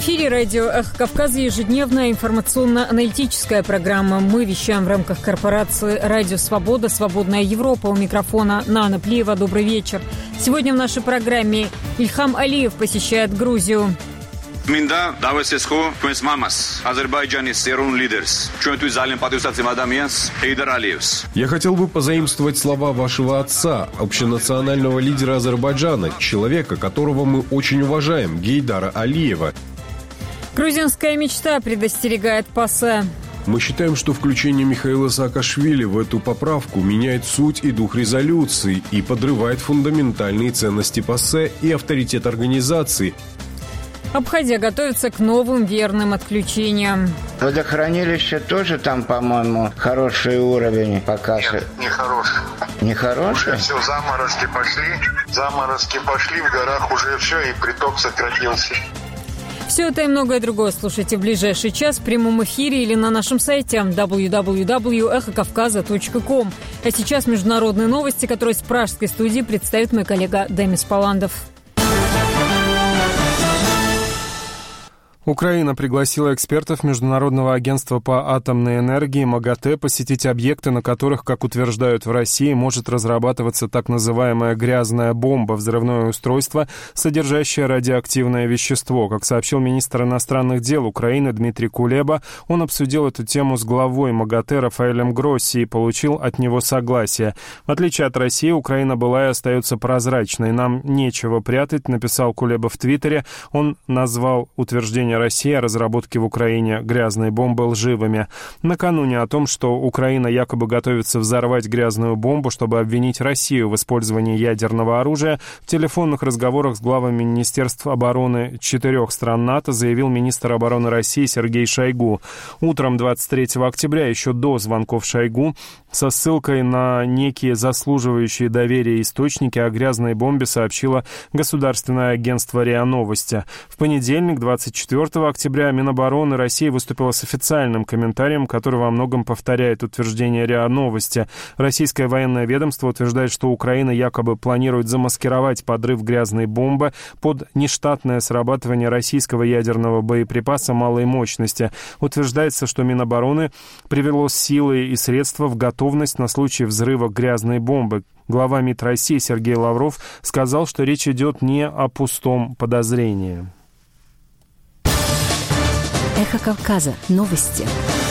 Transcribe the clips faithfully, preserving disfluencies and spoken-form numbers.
эфире радио «Эхо Кавказа» ежедневная информационно-аналитическая программа. Мы вещаем в рамках корпорации «Радио Свобода», «Свободная Европа». У микрофона Нана Плиева. Добрый вечер. Сегодня в нашей программе Ильхам Алиев посещает Грузию. Minda davesesco pens mamas Азербайджане серун лидерс. Чөнту залем патриотатим адамиянс Хейдар Алиевс. Я хотел бы позаимствовать слова вашего отца, общенационального лидера Азербайджана, человека, которого мы очень уважаем, Гейдара Алиева. Грузинская мечта предостерегает ПАСЕ. Мы считаем, что включение Михаила Саакашвили в эту поправку меняет суть и дух резолюции и подрывает фундаментальные ценности ПАСЕ и авторитет организации. Абхазия готовится к новым верным отключениям. Водохранилище тоже там, по-моему, хороший уровень показывает. Нет, не хороший. Не хороший? Уже все, заморозки пошли. Заморозки пошли, в горах уже все, и приток сократился. Все это и многое другое слушайте в ближайший час в прямом эфире или на нашем сайте дабл ю дабл ю дабл ю точка эхо кавказа точка ком. А сейчас международные новости, которые с пражской студии представит мой коллега Демис Паландов. Украина пригласила экспертов Международного агентства по атомной энергии МАГАТЭ посетить объекты, на которых, как утверждают в России, может разрабатываться так называемая грязная бомба, взрывное устройство, содержащее радиоактивное вещество. Как сообщил министр иностранных дел Украины Дмитрий Кулеба, он обсудил эту тему с главой МАГАТЭ Рафаэлем Гросси и получил от него согласие. В отличие от России, Украина была и остается прозрачной. Нам нечего прятать, написал Кулеба в Твиттере. Он назвал утверждение России о разработке в Украине грязной бомбы лживыми. Накануне о том, что Украина якобы готовится взорвать грязную бомбу, чтобы обвинить Россию в использовании ядерного оружия, в телефонных разговорах с главами министерств обороны четырех стран НАТО заявил министр обороны России Сергей Шойгу. Утром двадцать третьего октября, еще до звонков Шойгу, со ссылкой на некие заслуживающие доверия источники о грязной бомбе сообщило государственное агентство РИА Новости. В понедельник, двадцать четвёртого октября, Минобороны России выступила с официальным комментарием, который во многом повторяет утверждение РИА Новости. Российское военное ведомство утверждает, что Украина якобы планирует замаскировать подрыв грязной бомбы под нештатное срабатывание российского ядерного боеприпаса малой мощности. Утверждается, что Минобороны привело силы и средства в готовность на случай взрыва грязной бомбы. Глава МИД России Сергей Лавров сказал, что речь идет не о пустом подозрении. Эхо Кавказа. Новости.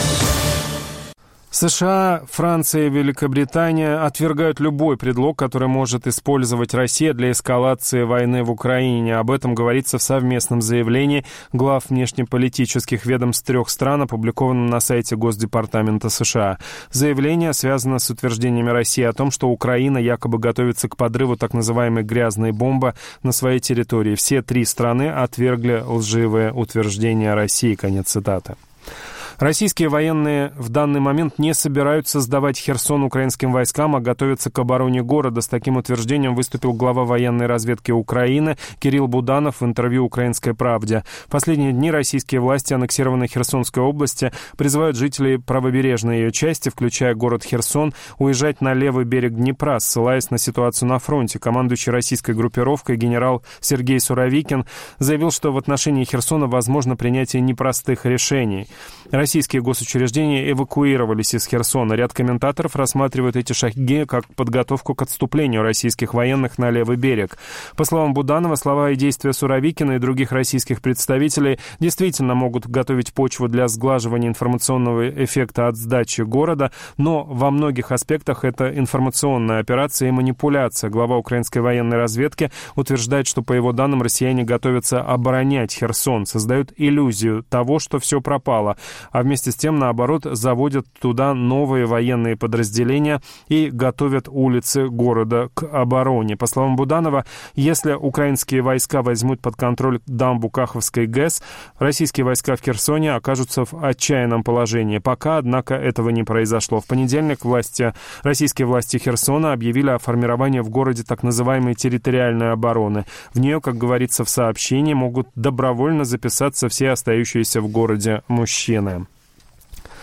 США, Франция и Великобритания отвергают любой предлог, который может использовать Россия для эскалации войны в Украине. Об этом говорится в совместном заявлении глав внешнеполитических ведомств трех стран, опубликованном на сайте Госдепартамента США. Заявление связано с утверждениями России о том, что Украина якобы готовится к подрыву так называемой грязной бомбы на своей территории. Все три страны отвергли лживые утверждения России. Конец цитаты. Российские военные в данный момент не собираются сдавать Херсон украинским войскам, а готовятся к обороне города. С таким утверждением выступил глава военной разведки Украины Кирилл Буданов в интервью «Украинской правде». В последние дни российские власти аннексированной Херсонской области призывают жителей правобережной ее части, включая город Херсон, уезжать на левый берег Днепра, ссылаясь на ситуацию на фронте. Командующий российской группировкой генерал Сергей Суровикин заявил, что в отношении Херсона возможно принятие непростых решений. Российские госучреждения эвакуировались из Херсона. Ряд комментаторов рассматривают эти шаги как подготовку к отступлению российских военных на левый берег. По словам Буданова, слова и действия Суровикина и других российских представителей действительно могут готовить почву для сглаживания информационного эффекта от сдачи города, но во многих аспектах это информационная операция и манипуляция. Глава украинской военной разведки утверждает, что, по его данным, россияне готовятся оборонять Херсон, создают иллюзию того, что все пропало, а вместе с тем, наоборот, заводят туда новые военные подразделения и готовят улицы города к обороне. По словам Буданова, если украинские войска возьмут под контроль дамбу Каховской ГЭС, российские войска в Херсоне окажутся в отчаянном положении. Пока, однако, этого не произошло. В понедельник власти, российские власти Херсона объявили о формировании в городе так называемой территориальной обороны. В нее, как говорится в сообщении, могут добровольно записаться все остающиеся в городе мужчины.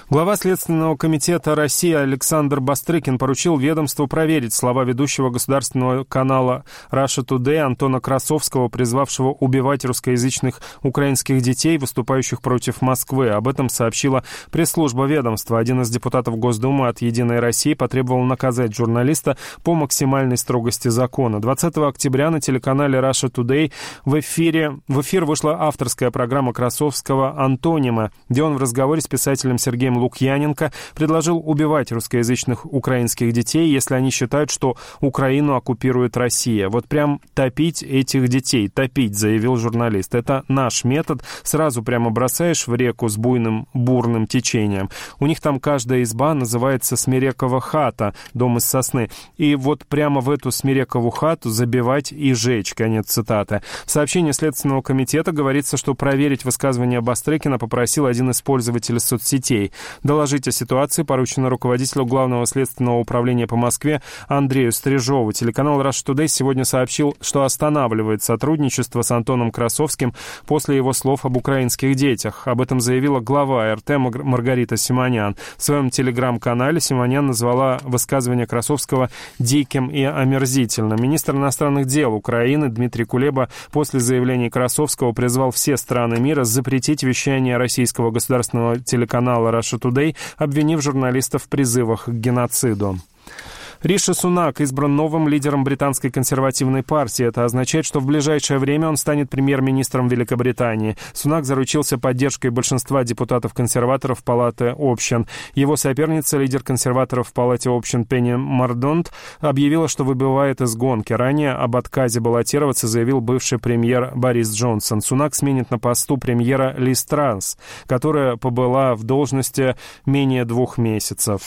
Глава Следственного комитета России Александр Бастрыкин поручил ведомству проверить слова ведущего государственного канала Russia Today Антона Красовского, призвавшего убивать русскоязычных украинских детей, выступающих против Москвы. Об этом сообщила пресс-служба ведомства. Один из депутатов Госдумы от «Единой России» потребовал наказать журналиста по максимальной строгости закона. двадцатого октября на телеканале Russia Today в эфире, в эфир вышла авторская программа Красовского «Антонимы», где он в разговоре с писателем Сергеем Лукьяненко предложил убивать русскоязычных украинских детей, если они считают, что Украину оккупирует Россия. Вот прям топить этих детей, топить, заявил журналист. Это наш метод. Сразу прямо бросаешь в реку с буйным бурным течением. У них там каждая изба называется Смирекова хата, дом из сосны. И вот прямо в эту Смирекову хату забивать и жечь. Конец цитаты. В сообщении Следственного комитета говорится, что проверить высказывание Бастрыкина попросил один из пользователей соцсетей. Доложить о ситуации поручено руководителю Главного следственного управления по Москве Андрею Стрижову. Телеканал Russia Today сегодня сообщил, что останавливает сотрудничество с Антоном Красовским после его слов об украинских детях. Об этом заявила глава эр тэ Маргарита Симонян. В своем телеграм-канале Симонян назвала высказывание Красовского диким и омерзительным. Министр иностранных дел Украины Дмитрий Кулеба после заявления Красовского призвал все страны мира запретить вещание российского государственного телеканала Russia Today, обвинив журналистов в призывах к геноциду. Риши Сунак избран новым лидером британской консервативной партии. Это означает, что в ближайшее время он станет премьер-министром Великобритании. Сунак заручился поддержкой большинства депутатов-консерваторов Палаты общин. Его соперница, лидер консерваторов в Палате общин Пенни Мордонт, объявила, что выбывает из гонки. Ранее об отказе баллотироваться заявил бывший премьер Борис Джонсон. Сунак сменит на посту премьера Лиз Транс, которая побыла в должности менее двух месяцев.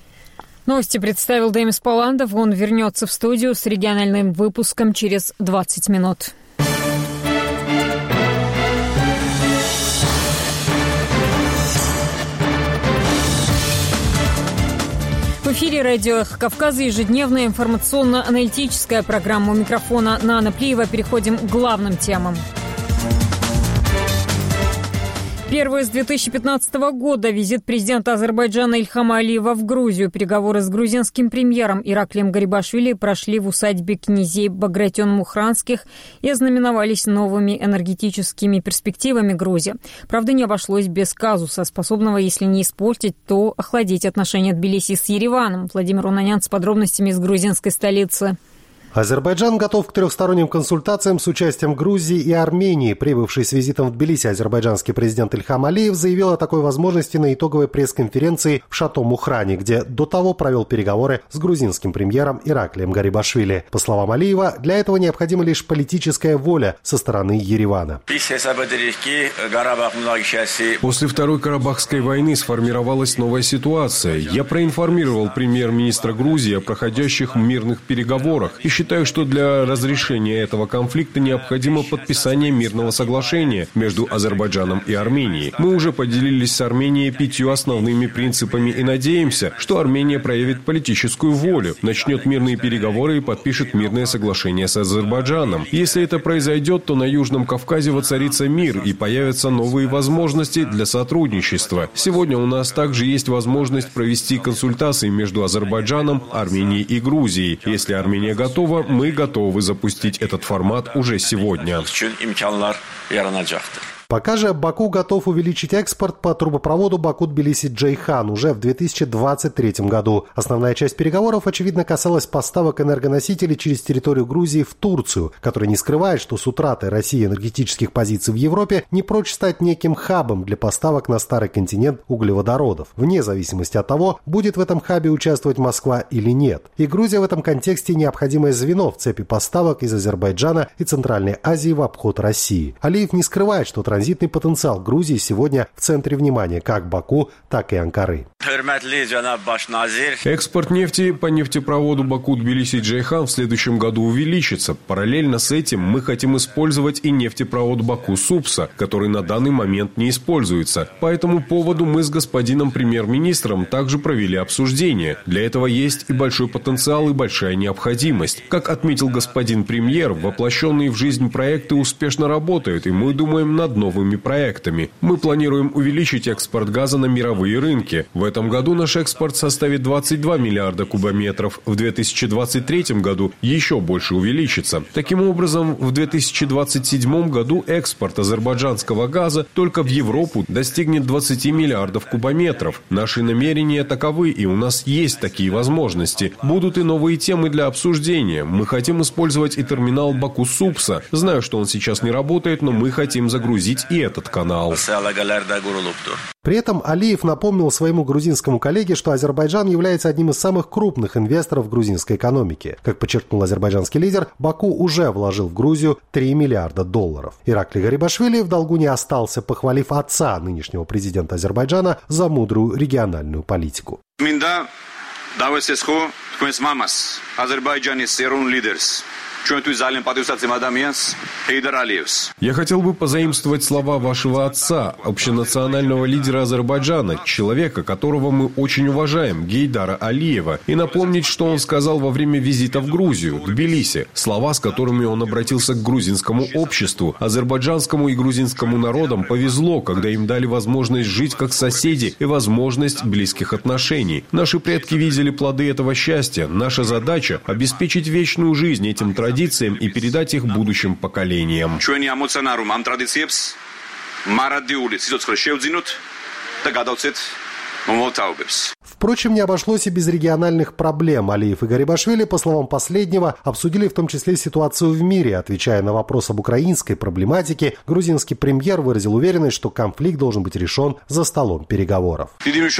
Новости представил Демис Паландов. Он вернется в студию с региональным выпуском через двадцать минут. В эфире радио «Эхо Кавказа» ежедневная информационно-аналитическая программа. У микрофона Нана Плиева. Переходим к главным темам. Первый с две тысячи пятнадцатого года визит президента Азербайджана Ильхама Алиева в Грузию. Переговоры с грузинским премьером Ираклием Гарибашвили прошли в усадьбе князей Багратион-Мухранских и ознаменовались новыми энергетическими перспективами Грузии. Правда, не обошлось без казуса, способного, если не испортить, то охладить отношения Тбилиси с Ереваном. Владимир Унанян с подробностями из грузинской столицы. Азербайджан готов к трехсторонним консультациям с участием Грузии и Армении. Прибывший с визитом в Тбилиси азербайджанский президент Ильхам Алиев заявил о такой возможности на итоговой пресс-конференции в Шато-Мухране, где до того провел переговоры с грузинским премьером Ираклием Гарибашвили. По словам Алиева, для этого необходима лишь политическая воля со стороны Еревана. После Второй Карабахской войны сформировалась новая ситуация. Я проинформировал премьер-министра Грузии о проходящих мирных переговорах и считаю, что для разрешения этого конфликта необходимо подписание мирного соглашения между Азербайджаном и Арменией. Мы уже поделились с Арменией пятью основными принципами и надеемся, что Армения проявит политическую волю, начнет мирные переговоры и подпишет мирное соглашение с Азербайджаном. Если это произойдет, то на Южном Кавказе воцарится мир и появятся новые возможности для сотрудничества. Сегодня у нас также есть возможность провести консультации между Азербайджаном, Арменией и Грузией. Если Армения готова, мы готовы запустить этот формат уже сегодня. Пока же Баку готов увеличить экспорт по трубопроводу Баку-Тбилиси-Джейхан уже в две тысячи двадцать третьем году. Основная часть переговоров, очевидно, касалась поставок энергоносителей через территорию Грузии в Турцию, которая не скрывает, что с утратой России энергетических позиций в Европе не прочь стать неким хабом для поставок на старый континент углеводородов, вне зависимости от того, будет в этом хабе участвовать Москва или нет. И Грузия в этом контексте необходимое звено в цепи поставок из Азербайджана и Центральной Азии в обход России. Алиев не скрывает, что транзитный потенциал Грузии сегодня в центре внимания как Баку, так и Анкары. Экспорт нефти по нефтепроводу Баку-Тбилиси-Джейхан в следующем году увеличится. Параллельно с этим мы хотим использовать и нефтепровод Баку-Супса, который на данный момент не используется. По этому поводу мы с господином премьер-министром также провели обсуждение. Для этого есть и большой потенциал, и большая необходимость. Как отметил господин премьер, воплощенные в жизнь проекты успешно работают, и мы думаем над новым новыми проектами. Мы планируем увеличить экспорт газа на мировые рынки. В этом году наш экспорт составит двадцать два миллиарда кубометров. В две тысячи двадцать третьем году еще больше увеличится. Таким образом, в две тысячи двадцать седьмом году экспорт азербайджанского газа только в Европу достигнет двадцати миллиардов кубометров. Наши намерения таковы, и у нас есть такие возможности. Будут и новые темы для обсуждения. Мы хотим использовать и терминал Баку-Супса. Знаю, что он сейчас не работает, но мы хотим загрузить и этот канал. При этом Алиев напомнил своему грузинскому коллеге, что Азербайджан является одним из самых крупных инвесторов грузинской экономики. Как подчеркнул азербайджанский лидер, Баку уже вложил в Грузию три миллиарда долларов. Ираклий Гарибашвили в долгу не остался, похвалив отца нынешнего президента Азербайджана за мудрую региональную политику. Минда давесесхо твоес мамас Азербайджанис эрун лидерс. Я хотел бы позаимствовать слова вашего отца, общенационального лидера Азербайджана, человека, которого мы очень уважаем, Гейдара Алиева, и напомнить, что он сказал во время визита в Грузию, Тбилиси, слова, с которыми он обратился к грузинскому обществу. Азербайджанскому и грузинскому народам повезло, когда им дали возможность жить как соседи и возможность близких отношений. Наши предки видели плоды этого счастья. Наша задача – обеспечить вечную жизнь этим традициям и передать их будущим поколениям. Впрочем, не обошлось и без региональных проблем. Алиев и Гарибашвили, по словам последнего, обсудили в том числе ситуацию в мире. Отвечая на вопрос об украинской проблематике, грузинский премьер выразил уверенность, что конфликт должен быть решен за столом переговоров.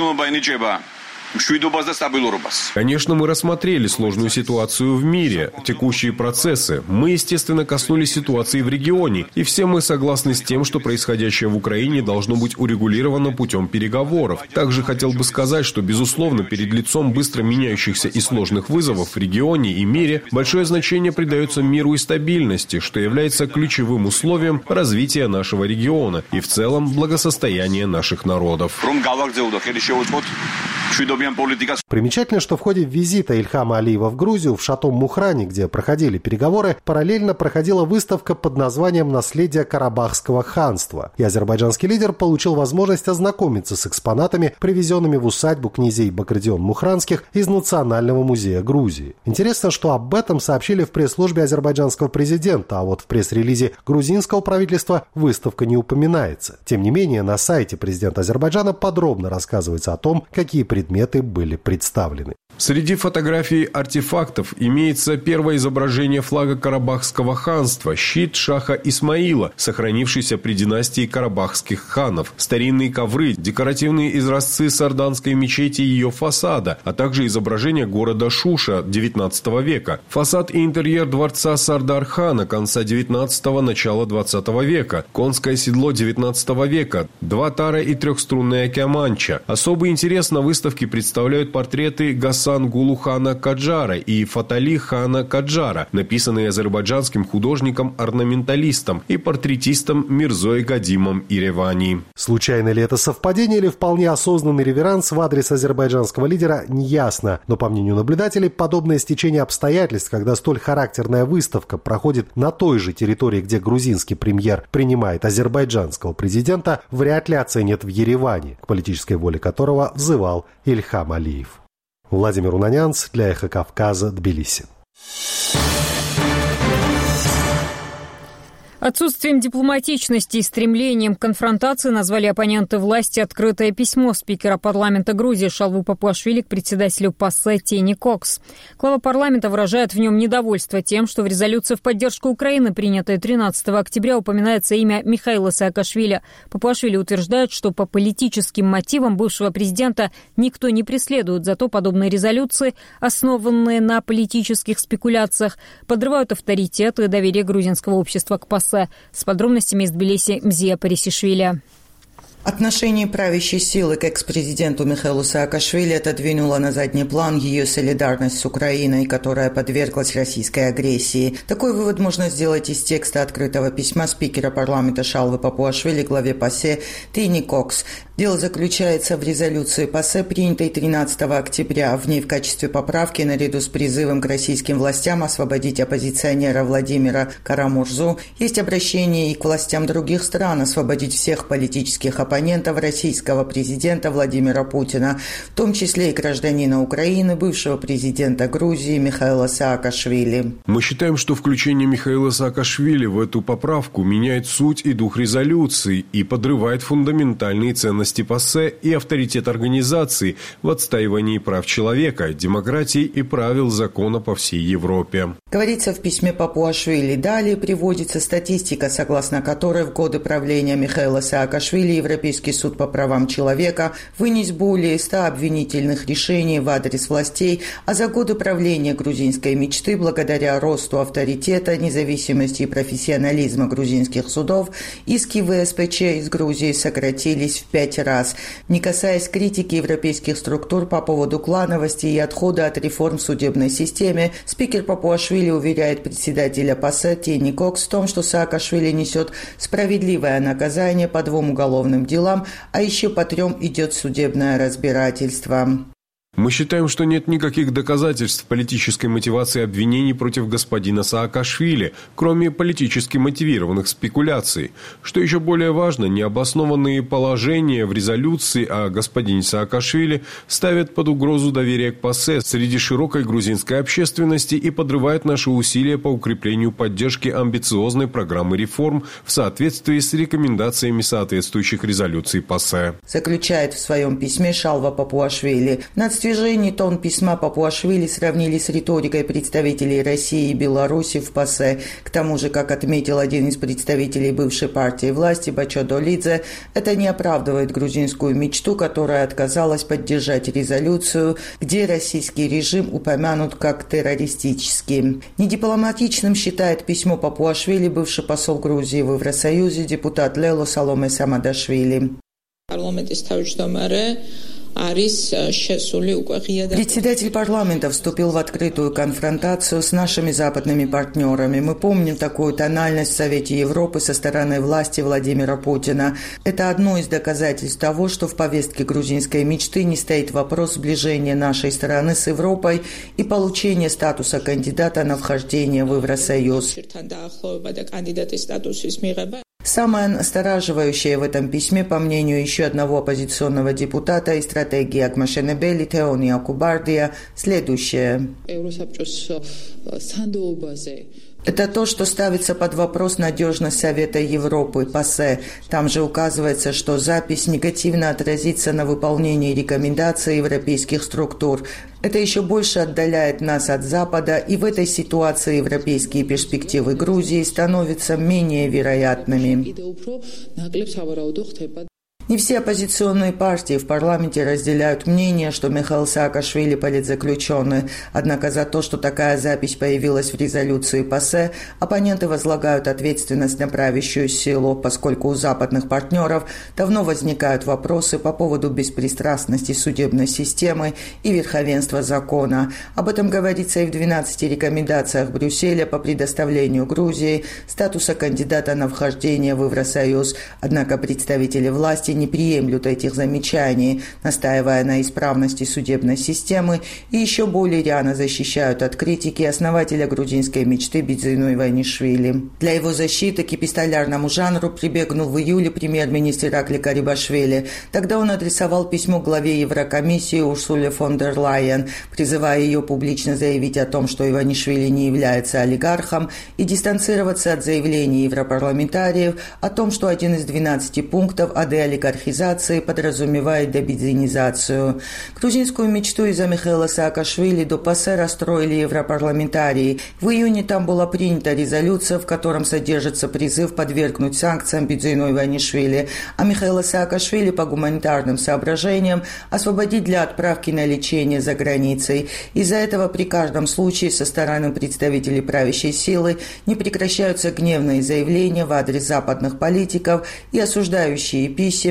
Конечно, мы рассмотрели сложную ситуацию в мире, текущие процессы. Мы, естественно, коснулись ситуации в регионе, и все мы согласны с тем, что происходящее в Украине должно быть урегулировано путем переговоров. Также хотел бы сказать, что, безусловно, перед лицом быстро меняющихся и сложных вызовов в регионе и мире большое значение придается миру и стабильности, что является ключевым условием развития нашего региона и в целом благосостояния наших народов. Примечательно, что в ходе визита Ильхама Алиева в Грузию в Шатом-Мухране, где проходили переговоры, параллельно проходила выставка под названием «Наследие Карабахского ханства». И азербайджанский лидер получил возможность ознакомиться с экспонатами, привезенными в усадьбу князей Бакрдион-Мухранских из Национального музея Грузии. Интересно, что об этом сообщили в пресс-службе азербайджанского президента, а вот в пресс-релизе грузинского правительства выставка не упоминается. Тем не менее, на сайте президента Азербайджана подробно рассказывается о том, какие предметы были представлены. Среди фотографий артефактов имеется первое изображение флага Карабахского ханства, щит шаха Исмаила, сохранившийся при династии карабахских ханов, старинные ковры, декоративные изразцы сарданской мечети и ее фасада, а также изображение города Шуша девятнадцатого века, фасад и интерьер дворца Сардар-хана конца девятнадцатого – начала двадцатого века, конское седло девятнадцатого века, два тара и трехструнная кяманча. Особый интерес на выставке представляют портреты Гасан Гулу хана Каджара и Фатали хана Каджара, написанные азербайджанским художником-орнаменталистом и портретистом Мирзой Гадимом Иревани. Случайно ли это совпадение или вполне осознанный реверанс в адрес азербайджанского лидера, неясно. Но, по мнению наблюдателей, подобное стечение обстоятельств, когда столь характерная выставка проходит на той же территории, где грузинский премьер принимает азербайджанского президента, вряд ли оценят в Ереване, к политической воле которого взывал Ильхам Алиев. Владимир Унанянц для «Эхо Кавказа», Тбилиси. Отсутствием дипломатичности и стремлением к конфронтации назвали оппоненты власти открытое письмо спикера парламента Грузии Шалвы Папуашвили к председателю ПАСЕ Тени Кокс. Глава парламента выражает в нем недовольство тем, что в резолюции в поддержку Украины, принятой тринадцатого октября, упоминается имя Михаила Саакашвили. Папуашвили утверждает, что по политическим мотивам бывшего президента никто не преследует, зато подобные резолюции, основанные на политических спекуляциях, подрывают авторитет и доверие грузинского общества к ПАСЕ. С подробностями из Тбилиси Мзия Парисишвили. Отношение правящей силы к экс-президенту Михаилу Саакашвили отодвинуло на задний план ее солидарность с Украиной, которая подверглась российской агрессии. Такой вывод можно сделать из текста открытого письма спикера парламента Шалвы Папуашвили главе ПАСЕ Тени Кокс. Дело заключается в резолюции ПАСЕ, принятой тринадцатого октября. В ней в качестве поправки, наряду с призывом к российским властям освободить оппозиционера Владимира Кара-Мурзу, есть обращение и к властям других стран освободить всех политических оппонентов российского президента Владимира Путина, в том числе и гражданина Украины, бывшего президента Грузии Михаила Саакашвили. Мы считаем, что включение Михаила Саакашвили в эту поправку меняет суть и дух резолюции и подрывает фундаментальные ценности ПАСЕ и авторитет организации в отстаивании прав человека, демократии и правил закона по всей Европе. Говорится в письме Папуашвили. Далее приводится статистика, согласно которой в годы правления Михаила Саакашвили Европейский суд по правам человека вынес более ста обвинительных решений в адрес властей, а за годы правления грузинской мечты, благодаря росту авторитета, независимости и профессионализма грузинских судов, иски вэ эс пэ че из Грузии сократились в пять раз. Не касаясь критики европейских структур по поводу клановости и отхода от реформ в судебной системе, спикер Папуашвили уверяет председателя ПАСЕ Тени Кокс в том, что Саакашвили несет справедливое наказание по двум уголовным делам, а еще по трем идет судебное разбирательство. Мы считаем, что нет никаких доказательств политической мотивации обвинений против господина Саакашвили, кроме политически мотивированных спекуляций. Что еще более важно, необоснованные положения в резолюции о господине Саакашвили ставят под угрозу доверие к ПАСЕ среди широкой грузинской общественности и подрывают наши усилия по укреплению поддержки амбициозной программы реформ в соответствии с рекомендациями соответствующих резолюций ПАСЕ. Заключает в своем письме Шалва Папуашвили. В движении тон письма Папуашвили сравнили с риторикой представителей России и Беларуси в ПАСЕ. К тому же, как отметил один из представителей бывшей партии власти Бачо Долидзе, это не оправдывает грузинскую мечту, которая отказалась поддержать резолюцию, где российский режим упомянут как террористический. Недипломатичным считает письмо Папуашвили бывший посол Грузии в Евросоюзе депутат Лело Саломе Самадашвили. Председатель парламента вступил в открытую конфронтацию с нашими западными партнерами. Мы помним такую тональность в Совете Европы со стороны власти Владимира Путина. Это одно из доказательств того, что в повестке грузинской мечты не стоит вопрос сближения нашей страны с Европой и получения статуса кандидата на вхождение в Евросоюз. Самое настораживающее в этом письме, по мнению еще одного оппозиционного депутата и стратегии Акмашенебели Теония Кубардия, следующее. Это то, что ставится под вопрос надежность Совета Европы, ПАСЕ. Там же указывается, что запись негативно отразится на выполнении рекомендаций европейских структур. Это еще больше отдаляет нас от Запада, и в этой ситуации европейские перспективы Грузии становятся менее вероятными. Не все оппозиционные партии в парламенте разделяют мнение, что Михаил Саакашвили политзаключенный. Однако за то, что такая запись появилась в резолюции ПАСЕ, оппоненты возлагают ответственность на правящую силу, поскольку у западных партнеров давно возникают вопросы по поводу беспристрастности судебной системы и верховенства закона. Об этом говорится и в двенадцати рекомендациях Брюсселя по предоставлению Грузии статуса кандидата на вхождение в Евросоюз. Однако представители власти не приемлют этих замечаний, настаивая на исправности судебной системы, и еще более рьяно защищают от критики основателя грузинской мечты Бидзину Иванишвили. Для его защиты к эпистолярному жанру прибегнул в июле премьер-министр Иракли Карибашвили. Тогда он адресовал письмо главе Еврокомиссии Урсуле фон дер Лайен, призывая ее публично заявить о том, что Иванишвили не является олигархом, и дистанцироваться от заявлений европарламентариев о том, что один из двенадцати пунктов о деолигархизации подразумевает дебидзинизацию. Грузинскую мечту из-за Михаила Саакашвили до ПАСЕ расстроили европарламентарии. В июне там была принята резолюция, в котором содержится призыв подвергнуть санкциям Бидзину Иванишвили, а Михаила Саакашвили по гуманитарным соображениям освободить для отправки на лечение за границей. Из-за этого при каждом случае со стороны представителей правящей силы не прекращаются гневные заявления в адрес западных политиков и осуждающие писем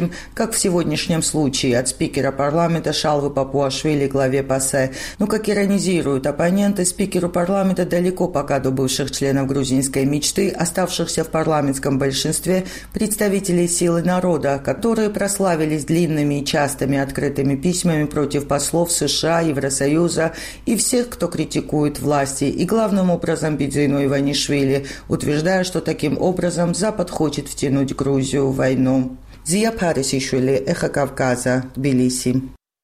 громким, как в сегодняшнем случае от спикера парламента Шалвы Папуашвили главе ПАСЕ. Но, как иронизируют оппоненты, спикеру парламента далеко пока до бывших членов грузинской мечты, оставшихся в парламентском большинстве представителей силы народа, которые прославились длинными и частыми открытыми письмами против послов США, Евросоюза и всех, кто критикует власти, и главным образом Бидзину Иванишвили, утверждая, что таким образом Запад хочет втянуть Грузию в войну. Зия Парисишвили, Эхо Кавказа, Тбилиси.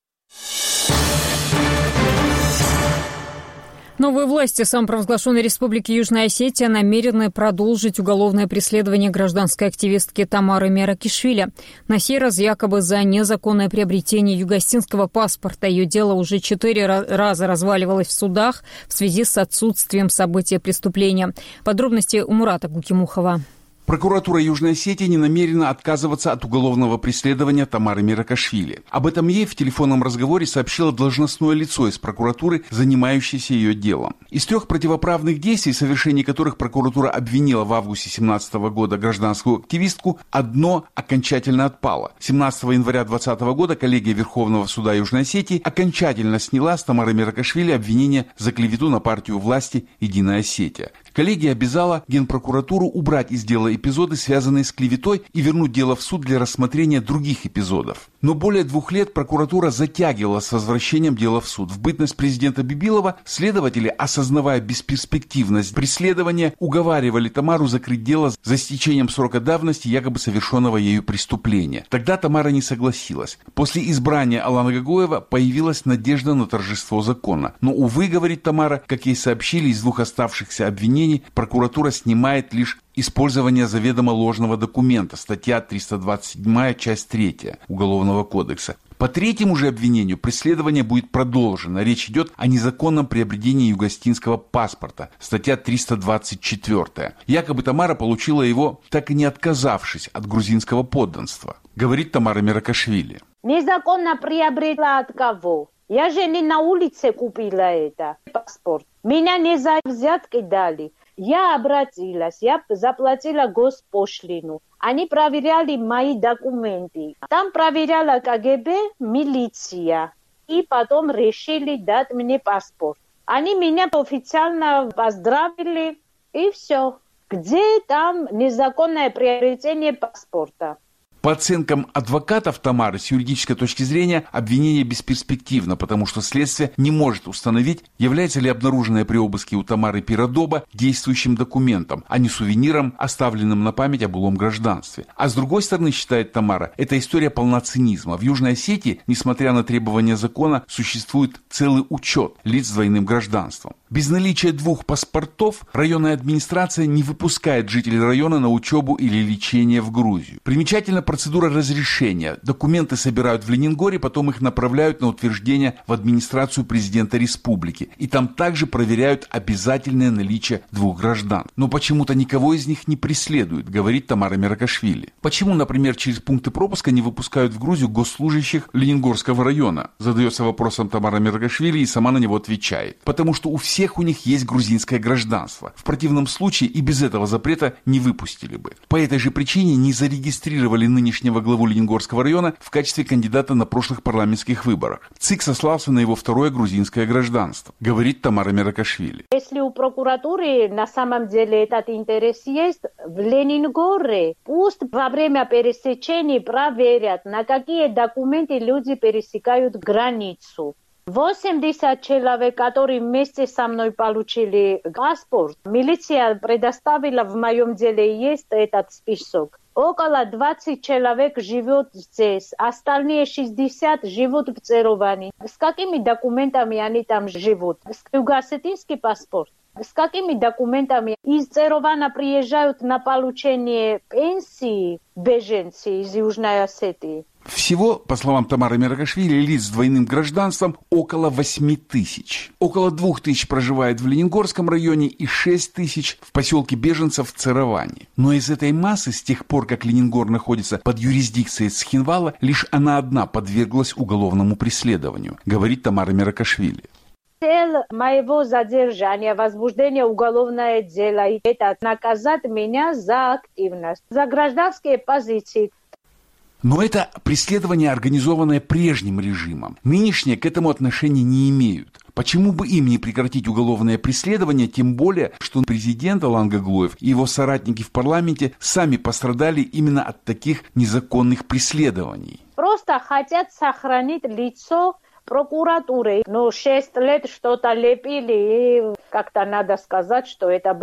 Новые власти самопровозглашенной Республики Южная Осетия намерены продолжить уголовное преследование гражданской активистки Тамары Меракишвили. На сей раз якобы за незаконное приобретение югостинского паспорта. Ее дело уже четыре раза разваливалось в судах в связи с отсутствием события преступления. Подробности у Мурата Гукимухова. Прокуратура Южной Осетии не намерена отказываться от уголовного преследования Тамары Меракишвили. Об этом ей в телефонном разговоре сообщило должностное лицо из прокуратуры, занимающееся ее делом. Из трех противоправных действий, в совершении которых прокуратура обвинила в августе две тысячи семнадцатого года гражданскую активистку, одно окончательно отпало. семнадцатого января две тысячи двадцатого года коллегия Верховного суда Южной Осетии окончательно сняла с Тамары Меракишвили обвинение за клевету на партию власти «Единая Осетия». Коллегия обязала Генпрокуратуру убрать из дела эпизоды, связанные с клеветой, и вернуть дело в суд для рассмотрения других эпизодов. Но более двух лет прокуратура затягивала с возвращением дела в суд. В бытность президента Бибилова следователи, осознавая бесперспективность преследования, уговаривали Тамару закрыть дело за истечением срока давности якобы совершенного ею преступления. Тогда Тамара не согласилась. После избрания Алана Гагоева появилась надежда на торжество закона. Но, увы, говорит Тамара, как ей сообщили, из двух оставшихся обвинений прокуратура снимает лишь использование заведомо ложного документа, статья триста двадцать седьмая, часть третья Уголовного кодекса. По третьему же обвинению преследование будет продолжено. Речь идет о незаконном приобретении югостинского паспорта, статья триста двадцать четыре. Якобы Тамара получила его, так и не отказавшись от грузинского подданства. Говорит Тамара Меракишвили. Незаконно приобрела от кого? Я же не на улице купила это паспорт. Меня не за взятки дали. Я обратилась, я заплатила госпошлину. Они проверяли мои документы. Там проверяла КГБ, милиция. И потом решили дать мне паспорт. Они меня официально поздравили, и все. Где там незаконное приобретение паспорта? По оценкам адвокатов Тамары, с юридической точки зрения, обвинение бесперспективно, потому что следствие не может установить, является ли обнаруженное при обыске у Тамары пиродоба действующим документом, а не сувениром, оставленным на память о былом гражданстве. А с другой стороны, считает Тамара, эта история полна цинизма. В Южной Осетии, несмотря на требования закона, существует целый учет лиц с двойным гражданством. Без наличия двух паспортов районная администрация не выпускает жителей района на учебу или лечение в Грузию. Примечательно процедура разрешения. Документы собирают в Ленингоре, потом их направляют на утверждение в администрацию президента республики. И там также проверяют обязательное наличие двух граждан. Но почему-то никого из них не преследуют, говорит Тамара Меракишвили. Почему, например, через пункты пропуска не выпускают в Грузию госслужащих Ленингорского района? Задается вопросом Тамара Меракишвили и сама на него отвечает. Потому что у всех у них есть грузинское гражданство. В противном случае и без этого запрета не выпустили бы. По этой же причине не зарегистрировали нынешнего главу Ленингорского района в качестве кандидата на прошлых парламентских выборах. ЦИК сослался на его второе грузинское гражданство, говорит Тамара Меракишвили. Если у прокуратуры на самом деле этот интерес есть, в Ленингоре пусть во время пересечения проверят, на какие документы люди пересекают границу. восемьдесят человек, которые вместе со мной получили паспорт, милиция предоставила, в моем деле есть этот список. Около двадцати человек живет здесь, остальные шестьдесят живут в Цероване. С какими документами они там живут? С югосетинский паспорт. С какими документами из Церована приезжают на получение пенсии беженцы из Южной Осетии? Всего, по словам Тамары Меракишвили, лиц с двойным гражданством около восьми тысяч. Около двух тысяч проживает в Ленингорском районе и шесть тысяч в поселке беженцев в Цероване. Но из этой массы, с тех пор, как Ленингор находится под юрисдикцией Цхинвала, лишь она одна подверглась уголовному преследованию, говорит Тамара Меракишвили. Цель моего задержания, возбуждения уголовного дела, это наказать меня за активность, за гражданские позиции. Но это преследование, организованное прежним режимом. Нынешние к этому отношения не имеют. Почему бы им не прекратить уголовное преследование, тем более, что президент Алан Гаглоев и его соратники в парламенте сами пострадали именно от таких незаконных преследований. Просто хотят сохранить лицо прокуратуры. Ну, шесть лет что-то лепили, и как-то надо сказать, что это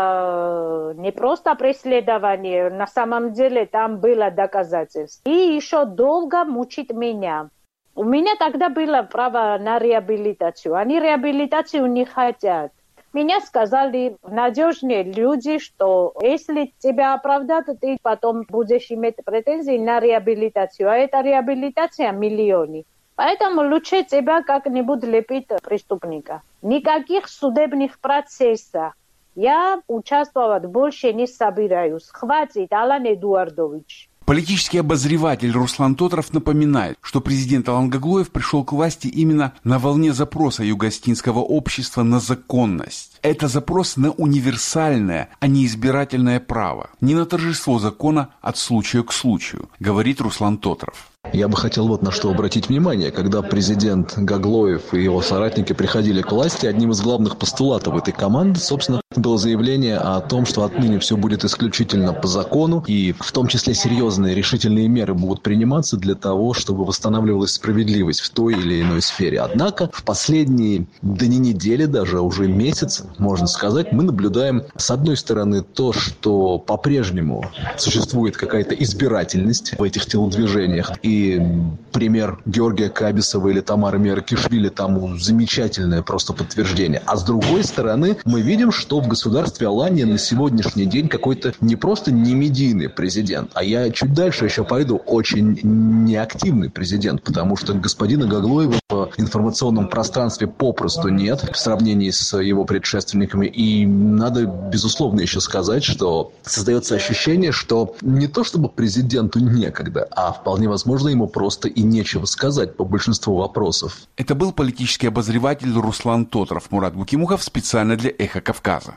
было не просто преследование, на самом деле там было доказательство. И еще долго мучить меня. У меня тогда было право на реабилитацию. Они реабилитацию не хотят. Мне сказали надежные люди, что если тебя оправдают, ты потом будешь иметь претензии на реабилитацию. А эта реабилитация миллионы. Поэтому лучше тебя как-нибудь лепить преступника. Никаких судебных процессов. Я участвовать больше не собираюсь. Хватит, Алан Эдуардович. Политический обозреватель Руслан Тотров напоминает, что президент Алан Гаглоев пришел к власти именно на волне запроса югостинского общества на законность. Это запрос на универсальное, а не избирательное право, не на торжество закона от случая к случаю, говорит Руслан Тотров. Я бы хотел вот на что обратить внимание. Когда президент Гаглоев и его соратники приходили к власти, одним из главных постулатов этой команды, собственно, было заявление о том, что отныне все будет исключительно по закону, и в том числе серьезные решительные меры будут приниматься для того, чтобы восстанавливалась справедливость в той или иной сфере. Однако в последние, да не недели, даже уже месяцы, можно сказать, мы наблюдаем, с одной стороны, то, что по-прежнему существует какая-то избирательность в этих телодвижениях, и И пример Георгия Кабисова или Тамары Меркишвили тому замечательное просто подтверждение. А с другой стороны, мы видим, что в государстве Алания на сегодняшний день какой-то не просто не медийный президент, а я чуть дальше еще пойду, очень неактивный президент, потому что господина Гаглоева в информационном пространстве попросту нет в сравнении с его предшественниками. И надо, безусловно, еще сказать, что создается ощущение, что не то чтобы президенту некогда, а вполне возможно, ему просто и нечего сказать по большинству вопросов. Это был политический обозреватель Руслан Тотров. Мурат Гукимухов специально для «Эхо Кавказа».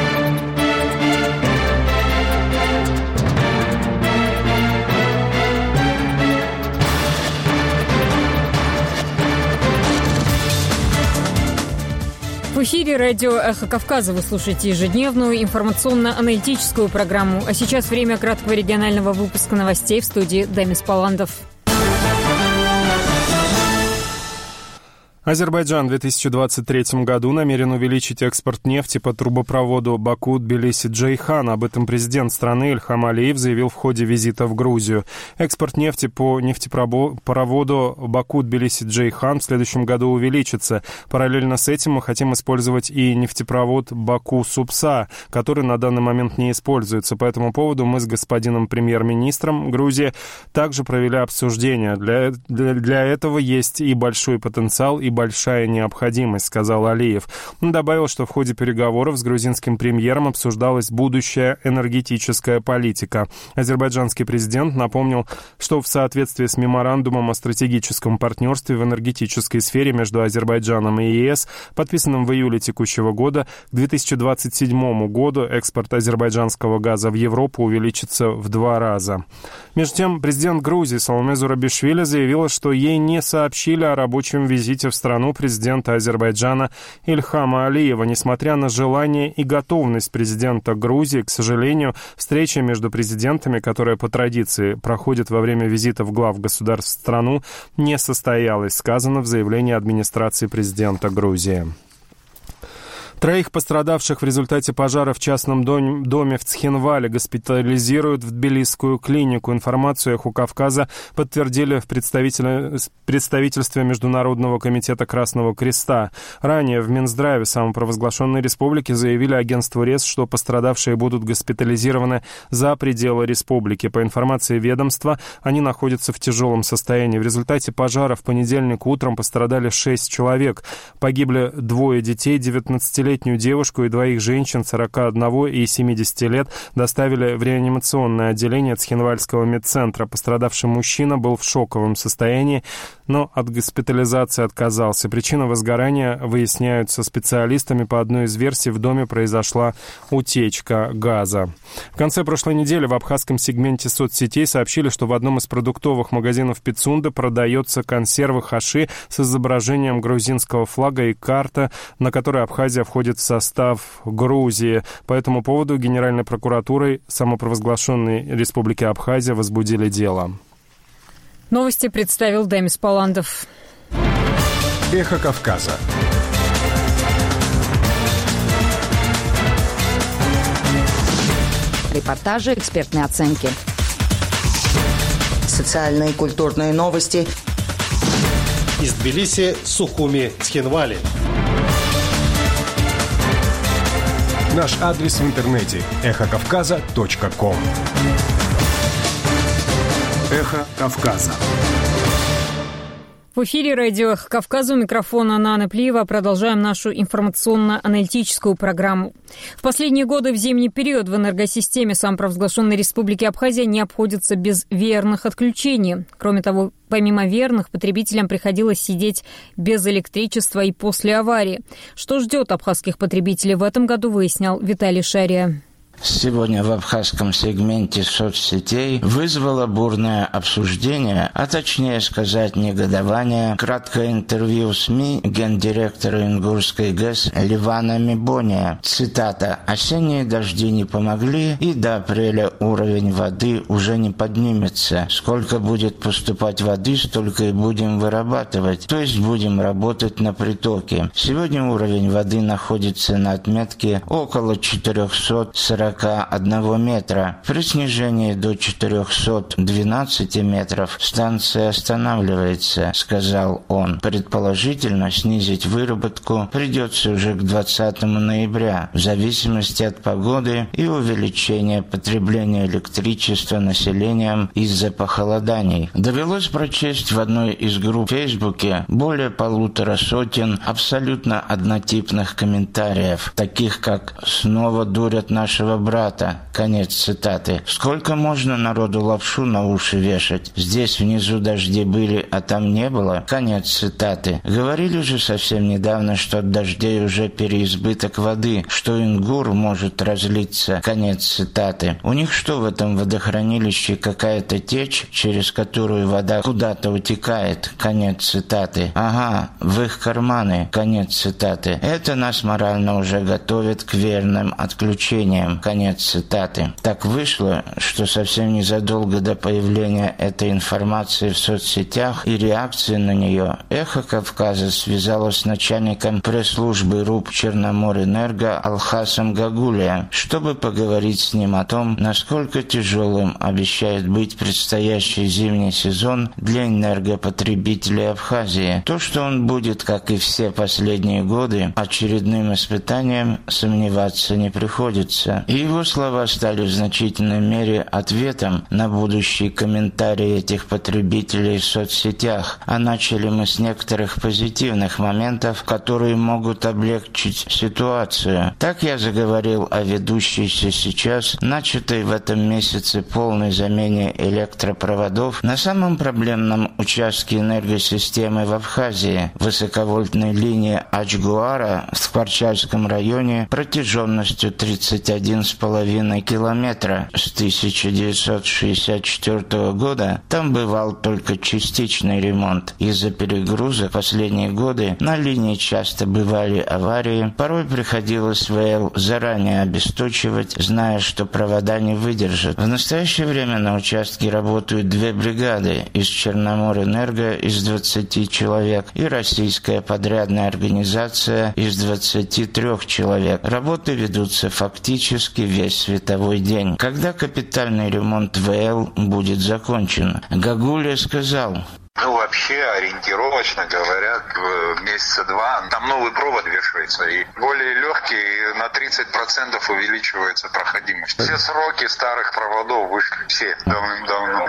В эфире радио «Эхо Кавказа». Вы слушаете ежедневную информационно-аналитическую программу. А сейчас время краткого регионального выпуска новостей в студии Дамис Паландов. Азербайджан в две тысячи двадцать третьем году намерен увеличить экспорт нефти по трубопроводу Баку-Тбилиси-Джейхан. Об этом президент страны Ильхам Алиев заявил в ходе визита в Грузию. Экспорт нефти по нефтепроводу Баку-Тбилиси-Джейхан в следующем году увеличится. Параллельно с этим мы хотим использовать и нефтепровод Баку-Супса, который на данный момент не используется. По этому поводу мы с господином премьер-министром Грузии также провели обсуждение. Для, для, для этого есть и большой потенциал, и большая необходимость, сказал Алиев. Он добавил, что в ходе переговоров с грузинским премьером обсуждалась будущая энергетическая политика. Азербайджанский президент напомнил, что в соответствии с меморандумом о стратегическом партнерстве в энергетической сфере между Азербайджаном и ЕС, подписанным в июле текущего года, к две тысячи двадцать седьмому году экспорт азербайджанского газа в Европу увеличится в два раза. Между тем, президент Грузии Саломе Зурабишвили заявила, что ей не сообщили о рабочем визите в страну президента Азербайджана Ильхама Алиева. Несмотря на желание и готовность президента Грузии, к сожалению, встреча между президентами, которая по традиции проходит во время визитов глав государств в страну, не состоялась, сказано в заявлении администрации президента Грузии. Троих пострадавших в результате пожара в частном доме в Цхинвале госпитализируют в тбилисскую клинику. Информацию «Эхо Кавказа» подтвердили в представительстве Международного комитета Красного Креста. Ранее в Минздраве самопровозглашенной республики заявили агентству РЕС, что пострадавшие будут госпитализированы за пределы республики. По информации ведомства, они находятся в тяжелом состоянии. В результате пожара в понедельник утром пострадали шесть человек. Погибли двое детей девятнадцатилетних двадцатипятилетнюю девушку и двоих женщин сорока одного и семидесяти лет доставили в реанимационное отделение Цхинвальского медцентра. Пострадавший мужчина был в шоковом состоянии, но от госпитализации отказался. Причина возгорания выясняются специалистами. По одной из версий, в доме произошла утечка газа. В конце прошлой недели в абхазском сегменте соцсетей сообщили, что в одном из продуктовых магазинов Пицунда продается консервы хаши с изображением грузинского флага и карта, на которой Абхазия входит в состав Грузии. По этому поводу Генеральной прокуратурой самопровозглашенной Республики Абхазия возбудили дело. Новости представил Демис Паландов. Эхо Кавказа. Репортажи, экспертные оценки. Социальные и культурные новости. Из Тбилиси, Сухуми, Цхинвали. Наш адрес в интернете – эхо кавказа точка ком. Эхо Кавказа. В эфире радио «Эхо Кавказа», у микрофона Нана Плиева. Продолжаем нашу информационно-аналитическую программу. В последние годы в зимний период в энергосистеме самопровозглашенной Республики Абхазия не обходится без веерных отключений. Кроме того, помимо веерных, потребителям приходилось сидеть без электричества и после аварии. Что ждет абхазских потребителей в этом году, выяснял Виталий Шария. Сегодня в абхазском сегменте соцсетей вызвало бурное обсуждение, а точнее сказать негодование, краткое интервью СМИ гендиректора Ингурской ГЭС Ливана Мибония. Цитата: «Осенние дожди не помогли, и до апреля уровень воды уже не поднимется. Сколько будет поступать воды, столько и будем вырабатывать, то есть будем работать на притоке. Сегодня уровень воды находится на отметке около четырехсот сорока одного метра. При снижении до четырехсот двенадцати метров станция останавливается», — сказал он. Предположительно, снизить выработку придется уже к двадцатому ноября, в зависимости от погоды и увеличения потребления электричества населением из-за похолоданий. Довелось прочесть в одной из групп в Фейсбуке более полутора сотен абсолютно однотипных комментариев, таких как «снова дурят нашего брата», конец цитаты. «Сколько можно народу лапшу на уши вешать? Здесь внизу дожди были, а там не было», конец цитаты. «Говорили же совсем недавно, что от дождей уже переизбыток воды, что Ингур может разлиться», конец цитаты. «У них что, в этом водохранилище какая-то течь, через которую вода куда-то утекает», конец цитаты. «Ага, в их карманы», конец цитаты. «Это нас морально уже готовит к верным отключениям», конец цитаты. Так вышло, что совсем незадолго до появления этой информации в соцсетях и реакции на нее «Эхо Кавказа» связалось с начальником пресс-службы РУП Черноморэнерго Алхасом Гагулия, чтобы поговорить с ним о том, насколько тяжелым обещает быть предстоящий зимний сезон для энергопотребителей Абхазии. То, что он будет, как и все последние годы, очередным испытанием, сомневаться не приходится. И его слова стали в значительной мере ответом на будущие комментарии этих потребителей в соцсетях. А начали мы с некоторых позитивных моментов, которые могут облегчить ситуацию. Так я заговорил о ведущейся сейчас, начатой в этом месяце полной замене электропроводов на самом проблемном участке энергосистемы в Абхазии, высоковольтной линии Ачгуара в Скворчальском районе протяженностью тридцать один с половиной километра. С тысяча девятьсот шестьдесят четвёртого года там бывал только частичный ремонт. Из-за перегруза в последние годы на линии часто бывали аварии, порой приходилось ВЛ заранее обесточивать, зная, что провода не выдержат. В настоящее время на участке работают две бригады из Черноморэнерго из двадцати человек и российская подрядная организация из двадцати трёх человек. Работы ведутся фактически весь световой день. Когда капитальный ремонт ВЛ будет закончен? Гагулия сказал: Ну, вообще, ориентировочно говоря, месяца два, там новый провод вешается, и более легкий, и на тридцать процентов увеличивается проходимость. Все сроки старых проводов вышли, все, давным-давно.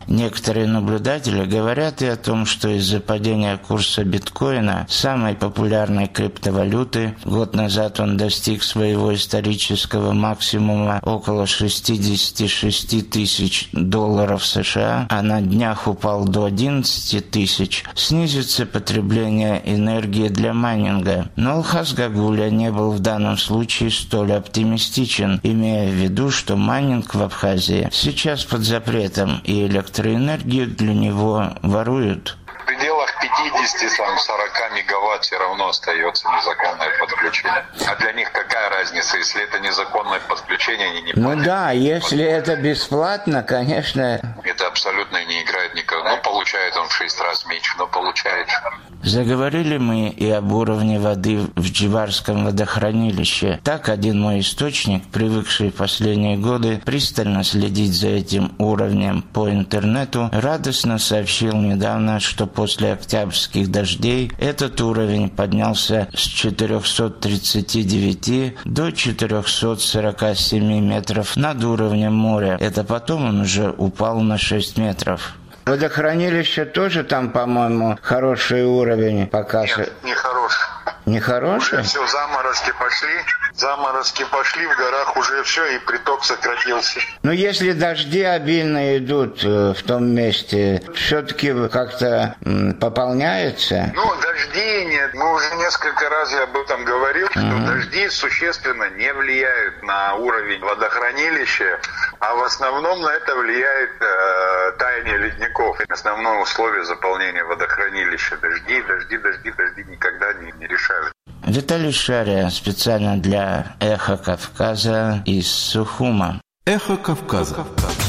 Некоторые наблюдатели говорят и о том, что из-за падения курса биткоина, самой популярной криптовалюты, год назад он достиг своего исторического максимума около шестьдесят шесть тысяч долларов США, а на днях упал до одиннадцать тысяч, снизится потребление энергии для майнинга. Но Алхаз Гагуля не был в данном случае столь оптимистичен, имея в виду, что майнинг в Абхазии сейчас под запретом и электроэнергию для него воруют. В пределах пятьдесят-сорок мегаватт все равно остается незаконное подключение. А для них какая разница, если это незаконное подключение, они не платят? Ну да, если это бесплатно, конечно. Это абсолютно не играет никак. Ну, получает он в шесть раз меньше, но получает. Заговорили мы и об уровне воды в Дживарском водохранилище. Так один мой источник, привыкший в последние годы пристально следить за этим уровнем по интернету, радостно сообщил недавно, что после октябрьских дождей этот уровень поднялся с четырехсот тридцати девяти до четырехсот сорока семи метров над уровнем моря. Это потом он уже упал на шесть метров. Водохранилище тоже там, по-моему, хороший уровень показывает. Нет, не хороший. Не хороший? Уже все, заморозки пошли. Заморозки пошли, в горах уже все, и приток сократился. Но если дожди обильно идут в том месте, все-таки как-то пополняется? Ну, дожди нет. Мы уже несколько раз я об этом говорил, что mm-hmm. дожди существенно не влияют на уровень водохранилища, а в основном на это влияет э, таяние ледников. Основное условие заполнения водохранилища. Дожди, дожди, дожди, дожди никогда не, не решают. Виталий Шария специально для «Эхо Кавказа» из Сухума. «Эхо Кавказа».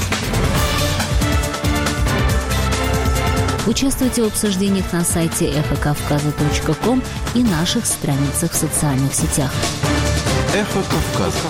Участвуйте в обсуждениях на сайте эхо кавказа точка ком и наших страницах в социальных сетях. «Эхо Кавказа».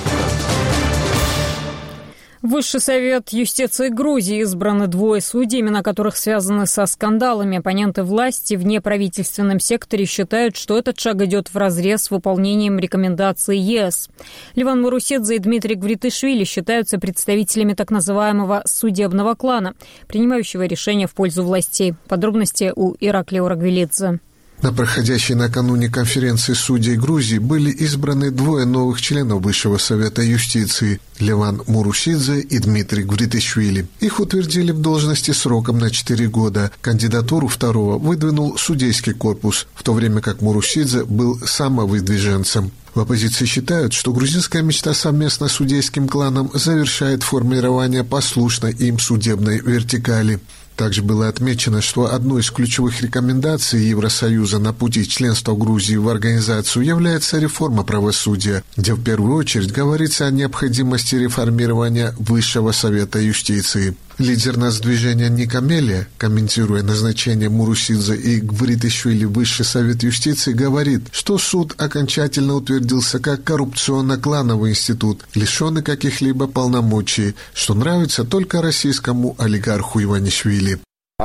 Высший совет юстиции Грузии избраны двое судей, имена которых связаны со скандалами. Оппоненты власти в неправительственном секторе считают, что этот шаг идет вразрез с выполнением рекомендаций ЕС. Леван Мурусидзе и Дмитрий Гвритишвили считаются представителями так называемого судебного клана, принимающего решения в пользу властей. Подробности у Ираклия Урагвилидзе. На проходящей накануне конференции судей Грузии были избраны двое новых членов Высшего совета юстиции – Леван Мурусидзе и Дмитрий Гвритишвили. Их утвердили в должности сроком на четыре года. Кандидатуру второго выдвинул судейский корпус, в то время как Мурусидзе был самовыдвиженцем. В оппозиции считают, что грузинская мечта совместно с судейским кланом завершает формирование послушной им судебной вертикали. Также было отмечено, что одной из ключевых рекомендаций Евросоюза на пути членства Грузии в организацию является реформа правосудия, где в первую очередь говорится о необходимости реформирования Высшего совета юстиции. Лидер нацдвижения Ника Мелия, комментируя назначение Мурусидзе и Гвритишвили в Высший совет юстиции, говорит, что суд окончательно утвердился как коррупционно-клановый институт, лишенный каких-либо полномочий, что нравится только российскому олигарху Иванишвили.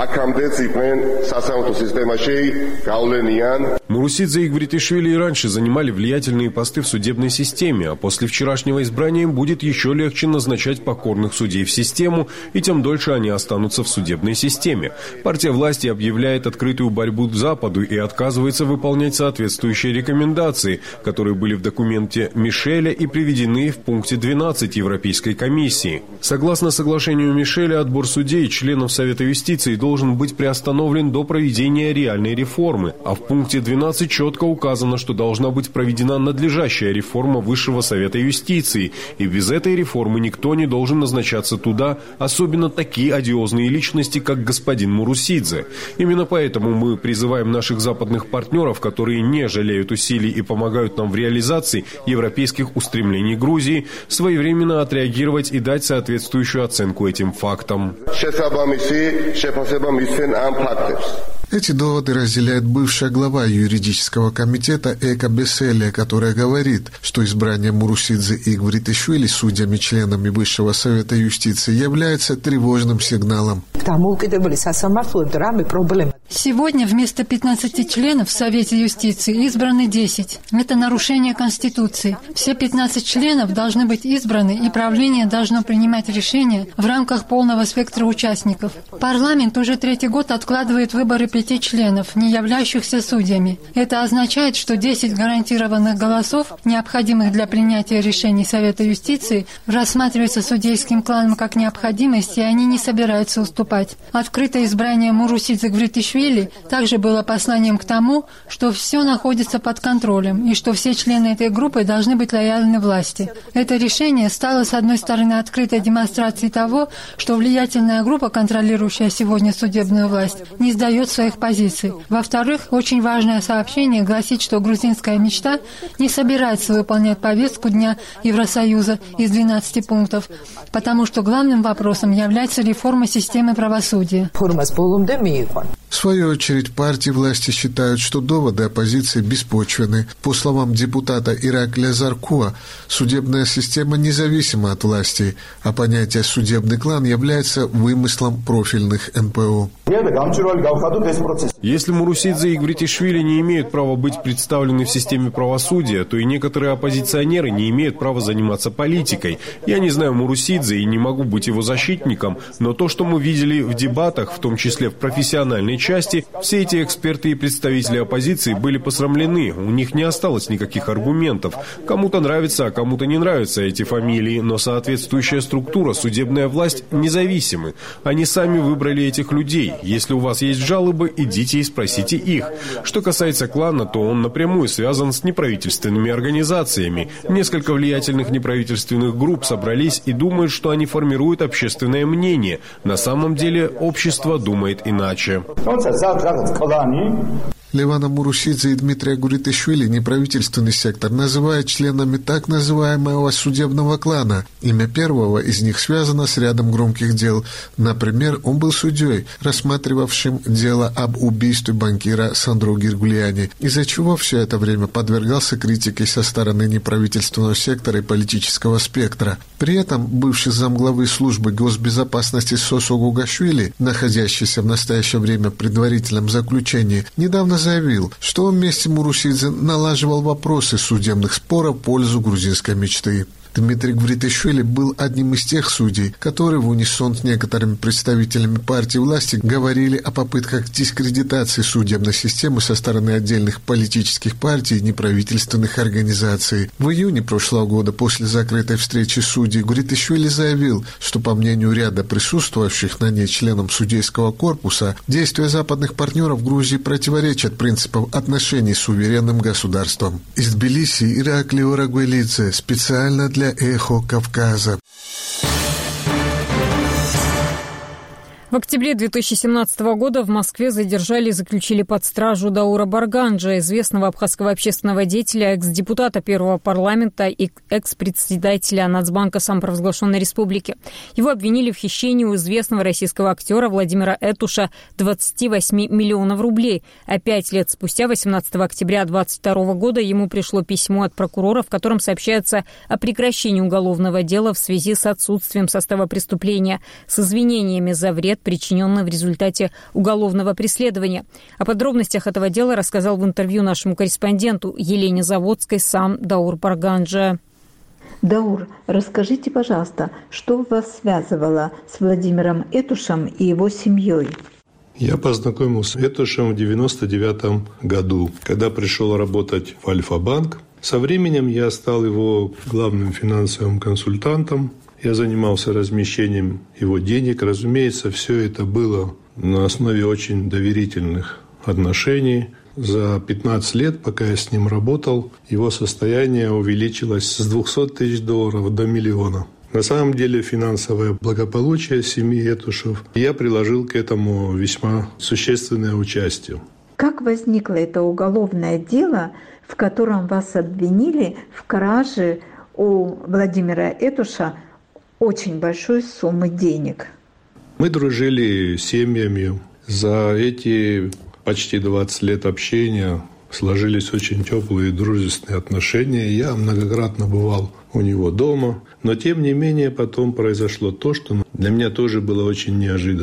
Мурусидзе и Гвритишвили и раньше занимали влиятельные посты в судебной системе, а после вчерашнего избрания им будет еще легче назначать покорных судей в систему, и тем дольше они останутся в судебной системе. Партия власти объявляет открытую борьбу к Западу и отказывается выполнять соответствующие рекомендации, которые были в документе Мишеля и приведены в пункте двенадцать Европейской комиссии. Согласно соглашению Мишеля, отбор судей и членов Совета юстиции должен быть приостановлен до проведения реальной реформы, а в пункте двенадцать четко указано, что должна быть проведена надлежащая реформа Высшего совета юстиции, и без этой реформы никто не должен назначаться туда, особенно такие одиозные личности, как господин Мурусидзе. Именно поэтому мы призываем наших западных партнеров, которые не жалеют усилий и помогают нам в реализации европейских устремлений Грузии, своевременно отреагировать и дать соответствующую оценку этим фактам. Эти доводы разделяет бывшая глава юридического комитета Эка Беселия, которая говорит, что избрание Мурусидзе и Гвритишвили судьями-членами Высшего совета юстиции является тревожным сигналом. Сегодня вместо пятнадцати членов в Совете юстиции избраны десять. Это нарушение Конституции. Все пятнадцать членов должны быть избраны, и правление должно принимать решения в рамках полного спектра участников. Парламент уже третий год откладывает выборы пяти членов, не являющихся судьями. Это означает, что десять гарантированных голосов, необходимых для принятия решений Совета юстиции, рассматриваются судейским кланом как необходимость, и они не собираются уступать. Открытое избрание Мурусидзе Гвритишвили также было посланием к тому, что все находится под контролем и что все члены этой группы должны быть лояльны власти. Это решение стало, с одной стороны, открытой демонстрацией того, что влиятельная группа, контролирующая сегодня судебную власть, не сдает своих позиций. Во-вторых, очень важное сообщение гласит, что грузинская мечта не собирается выполнять повестку Дня Евросоюза из двенадцати пунктов, потому что главным вопросом является реформа системы правосудия. В свою очередь, партии власти считают, что доводы оппозиции беспочвены. По словам депутата Иракля Заркуа, судебная система независима от власти, а понятие «судебный клан» является вымыслом профильных эн пэ о. Если Мурусидзе и Гвритишвили не имеют права быть представлены в системе правосудия, то и некоторые оппозиционеры не имеют права заниматься политикой. Я не знаю Мурусидзе и не могу быть его защитником, но то, что мы видели в дебатах, в том числе в профессиональной части, все эти эксперты и представители оппозиции были посрамлены. У них не осталось никаких аргументов. Кому-то нравятся, а кому-то не нравятся эти фамилии, но соответствующая структура, судебная власть независимы. Они сами выбрали этих людей. Если у вас есть жалобы, идите и спросите их. Что касается клана, то он напрямую связан с неправительственными организациями. Несколько влиятельных неправительственных групп собрались и думают, что они формируют общественное мнение. На самом деле общество думает иначе. Левана Мурусидзе и Дмитрия Гвритишвили неправительственный сектор называют членами так называемого судебного клана. Имя первого из них связано с рядом громких дел. Например, он был судьей, рассматривавшим дело об убийстве банкира Сандро Гиргулиани, из-за чего все это время подвергался критике со стороны неправительственного сектора и политического спектра. При этом бывший замглавы службы госбезопасности Сосо Гугашвили, находящийся в настоящее время в предварительном заключении, недавно заявил, что он вместе Мурусидзе налаживал вопросы судебных споров в пользу грузинской мечты. Дмитрий Гвритишвили был одним из тех судей, которые в унисон с некоторыми представителями партии власти говорили о попытках дискредитации судебной системы со стороны отдельных политических партий и неправительственных организаций. В июне прошлого года, после закрытой встречи судей, Гвритишвили заявил, что, по мнению ряда присутствовавших на ней членов судейского корпуса, действия западных партнеров в Грузии противоречат принципам отношений с суверенным государством. Из Тбилиси Иракли Орагвелидзе, специально для «Эхо Кавказа». В октябре две тысячи семнадцатого года в Москве задержали и заключили под стражу Даура Барганджа, известного абхазского общественного деятеля, экс-депутата первого парламента и экс-председателя Нацбанка самопровозглашенной республики. Его обвинили в хищении у известного российского актера Владимира Этуша двадцати восьми миллионов рублей. А пять лет спустя, восемнадцатого октября две тысячи двадцать второго года, ему пришло письмо от прокурора, в котором сообщается о прекращении уголовного дела в связи с отсутствием состава преступления, с извинениями за вред, причиненный в результате уголовного преследования. О подробностях этого дела рассказал в интервью нашему корреспонденту Елене Заводской сам Даур Барганджа. Даур, расскажите, пожалуйста, что вас связывало с Владимиром Этушем и его семьей? Я познакомился с Этушем в девяносто девятом году, когда пришел работать в Альфа-банк. Со временем я стал его главным финансовым консультантом. Я занимался размещением его денег. Разумеется, все это было на основе очень доверительных отношений. За пятнадцать лет, пока я с ним работал, его состояние увеличилось с двухсот тысяч долларов до миллиона. На самом деле финансовое благополучие семьи Этушев я приложил к этому весьма существенное участие. Как возникло это уголовное дело, в котором вас обвинили в краже у Владимира Этуша очень большой суммы денег? Мы дружили с семьями. За эти почти двадцать лет общения сложились очень теплые дружественные отношения. Я многократно бывал у него дома. Но, тем не менее, потом произошло то, что для меня тоже было очень неожиданным.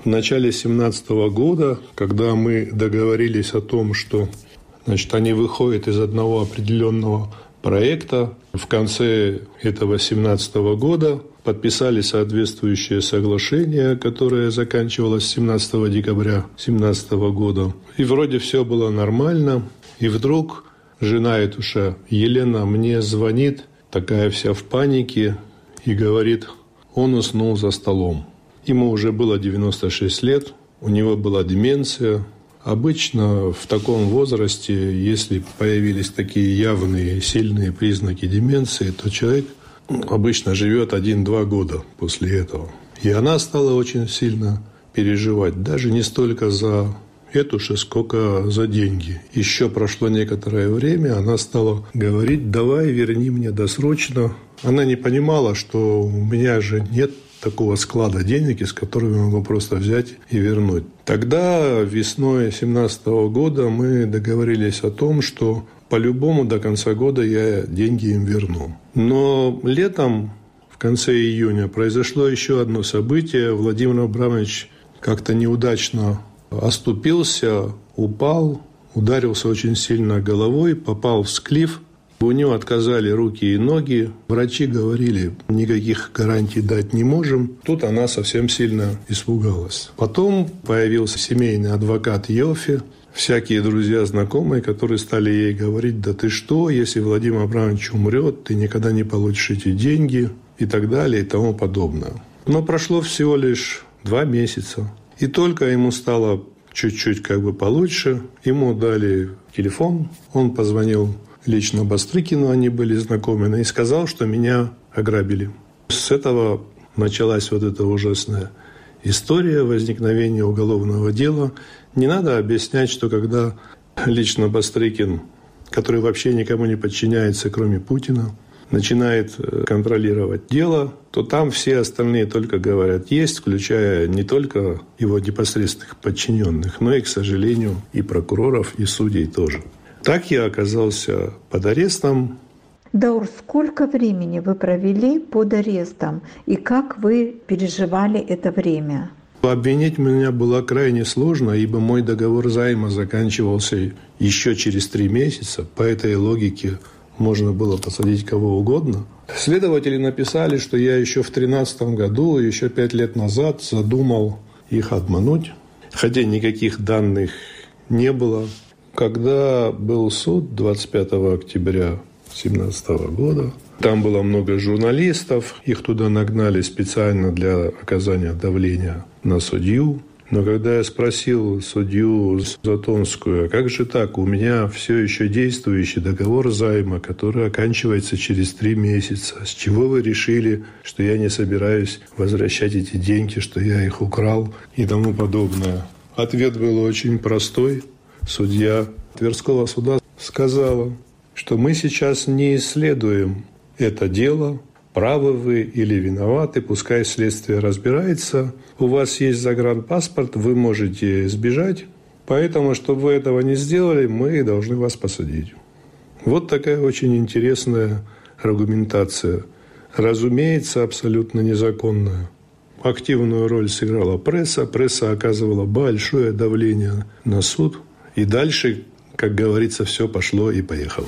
В начале семнадцатого года, когда мы договорились о том, что значит, они выходят из одного определенного проекта, в конце этого семнадцатого года подписали соответствующее соглашение, которое заканчивалось семнадцатого декабря семнадцатого года. И вроде все было нормально. И вдруг жена Этуша, Елена, мне звонит, такая вся в панике, и говорит, он уснул за столом. Ему уже было девяносто шесть лет, у него была деменция. Обычно в таком возрасте, если появились такие явные сильные признаки деменции, то человек обычно живет один-два года после этого. И она стала очень сильно переживать, даже не столько за Этуша, сколько за деньги. Еще прошло некоторое время, она стала говорить, давай верни мне досрочно. Она не понимала, что у меня же нет такого склада денег, из которого я могу просто взять и вернуть. Тогда весной семнадцатого года мы договорились о том, что по-любому до конца года я деньги им верну. Но летом, в конце июня, произошло еще одно событие. Владимир Абрамович как-то неудачно оступился, упал, ударился очень сильно головой, попал в склиф. У него отказали руки и ноги. Врачи говорили, никаких гарантий дать не можем. Тут она совсем сильно испугалась. Потом появился семейный адвокат Йофи, всякие друзья, знакомые, которые стали ей говорить, да ты что, если Владимир Абрамович умрет, ты никогда не получишь эти деньги и так далее и тому подобное. Но прошло всего лишь два месяца. И только ему стало чуть-чуть как бы получше, ему дали телефон, он позвонил лично Бастрыкину, они были знакомы, и сказал, что меня ограбили. С этого началась вот эта ужасная история возникновения уголовного дела. Не надо объяснять, что когда лично Бастрыкин, который вообще никому не подчиняется, кроме Путина, начинает контролировать дело, то там все остальные только говорят «есть», включая не только его непосредственных подчиненных, но и, к сожалению, и прокуроров, и судей тоже. Так я оказался под арестом. Даур, сколько времени вы провели под арестом и как вы переживали это время? Обвинить меня было крайне сложно, ибо мой договор займа заканчивался еще через три месяца. По этой логике можно было посадить кого угодно. Следователи написали, что я еще в тринадцатом году, еще пять лет назад задумал их обмануть, хотя никаких данных не было. Когда был суд двадцать пятого октября две тысячи семнадцатого года, там было много журналистов, их туда нагнали специально для оказания давления на судью. Но когда я спросил судью Затонскую, как же так, у меня все еще действующий договор займа, который оканчивается через три месяца. С чего вы решили, что я не собираюсь возвращать эти деньги, что я их украл и тому подобное? Ответ был очень простой. Судья Тверского суда сказала, что мы сейчас не исследуем это дело, правы вы или виноваты, пускай следствие разбирается. У вас есть загранпаспорт, вы можете сбежать, поэтому, чтобы вы этого не сделали, мы должны вас посадить. Вот такая очень интересная аргументация. Разумеется, абсолютно незаконная. Активную роль сыграла пресса, пресса оказывала большое давление на суд. И дальше, как говорится, все пошло и поехало.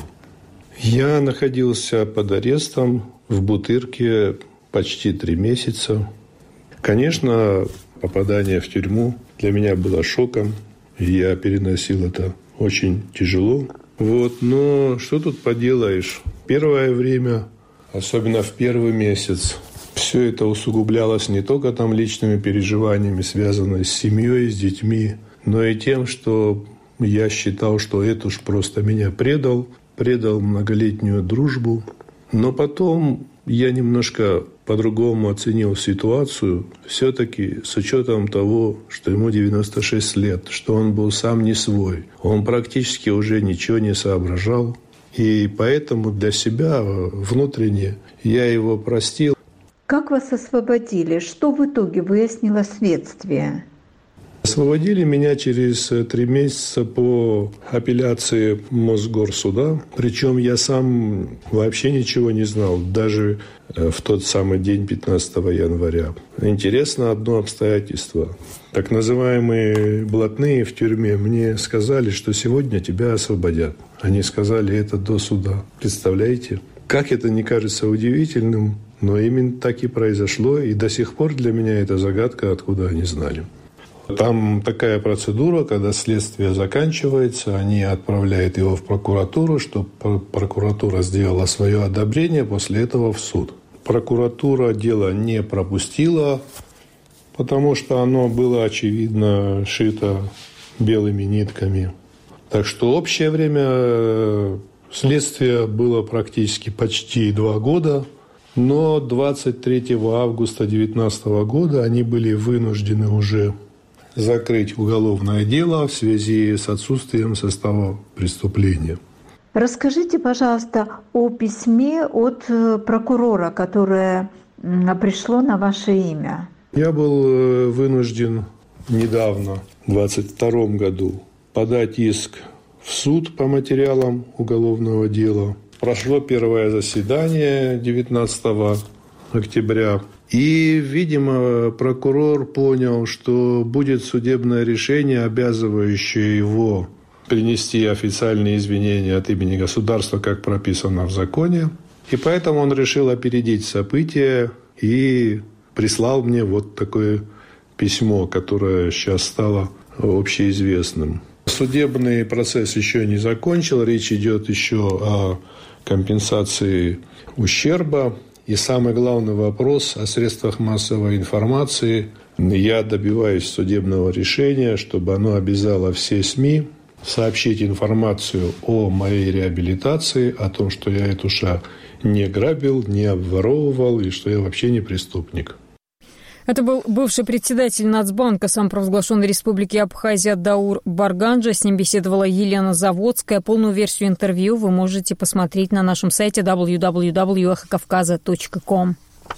Я находился под арестом в Бутырке почти три месяца. Конечно, попадание в тюрьму для меня было шоком. Я переносил это очень тяжело. Вот, но что тут поделаешь? Первое время, особенно в первый месяц, все это усугублялось не только там личными переживаниями, связанными с семьей, с детьми, но и тем, что я считал, что Этуш просто меня предал, предал многолетнюю дружбу. Но потом я немножко по-другому оценил ситуацию. Все-таки с учетом того, что ему девяносто шесть лет, что он был сам не свой. Он практически уже ничего не соображал. И поэтому для себя внутренне я его простил. Как вас освободили? Что в итоге выяснило следствие? Освободили меня через три месяца по апелляции Мосгорсуда. Причем я сам вообще ничего не знал, даже в тот самый день пятнадцатого января. Интересно одно обстоятельство. Так называемые блатные в тюрьме мне сказали, что сегодня тебя освободят. Они сказали это до суда. Представляете? Как это не кажется удивительным, но именно так и произошло. И до сих пор для меня это загадка, откуда они знали. Там такая процедура, когда следствие заканчивается, они отправляют его в прокуратуру, чтобы прокуратура сделала свое одобрение, после этого в суд. Прокуратура дело не пропустила, потому что оно было, очевидно, шито белыми нитками. Так что общее время следствия было практически почти два года, но двадцать третьего августа две тысячи девятнадцатого года они были вынуждены уже закрыть уголовное дело в связи с отсутствием состава преступления. Расскажите, пожалуйста, о письме от прокурора, которое пришло на ваше имя. Я был вынужден недавно, в двадцать втором году, подать иск в суд по материалам уголовного дела. Прошло первое заседание девятнадцатого октября. И, видимо, прокурор понял, что будет судебное решение, обязывающее его принести официальные извинения от имени государства, как прописано в законе. И поэтому он решил опередить события и прислал мне вот такое письмо, которое сейчас стало общеизвестным. Судебный процесс еще не закончил. Речь идет еще о компенсации ущерба. И самый главный вопрос о средствах массовой информации. Я добиваюсь судебного решения, чтобы оно обязало все СМИ сообщить информацию о моей реабилитации, о том, что я Этуша не грабил, не обворовывал и что я вообще не преступник. Это был бывший председатель Нацбанка самопровозглашенной республики Абхазия Даур Барганджа. С ним беседовала Елена Заводская. Полную версию интервью вы можете посмотреть на нашем сайте дабл ю дабл ю дабл ю точка эхо кавказа точка ком.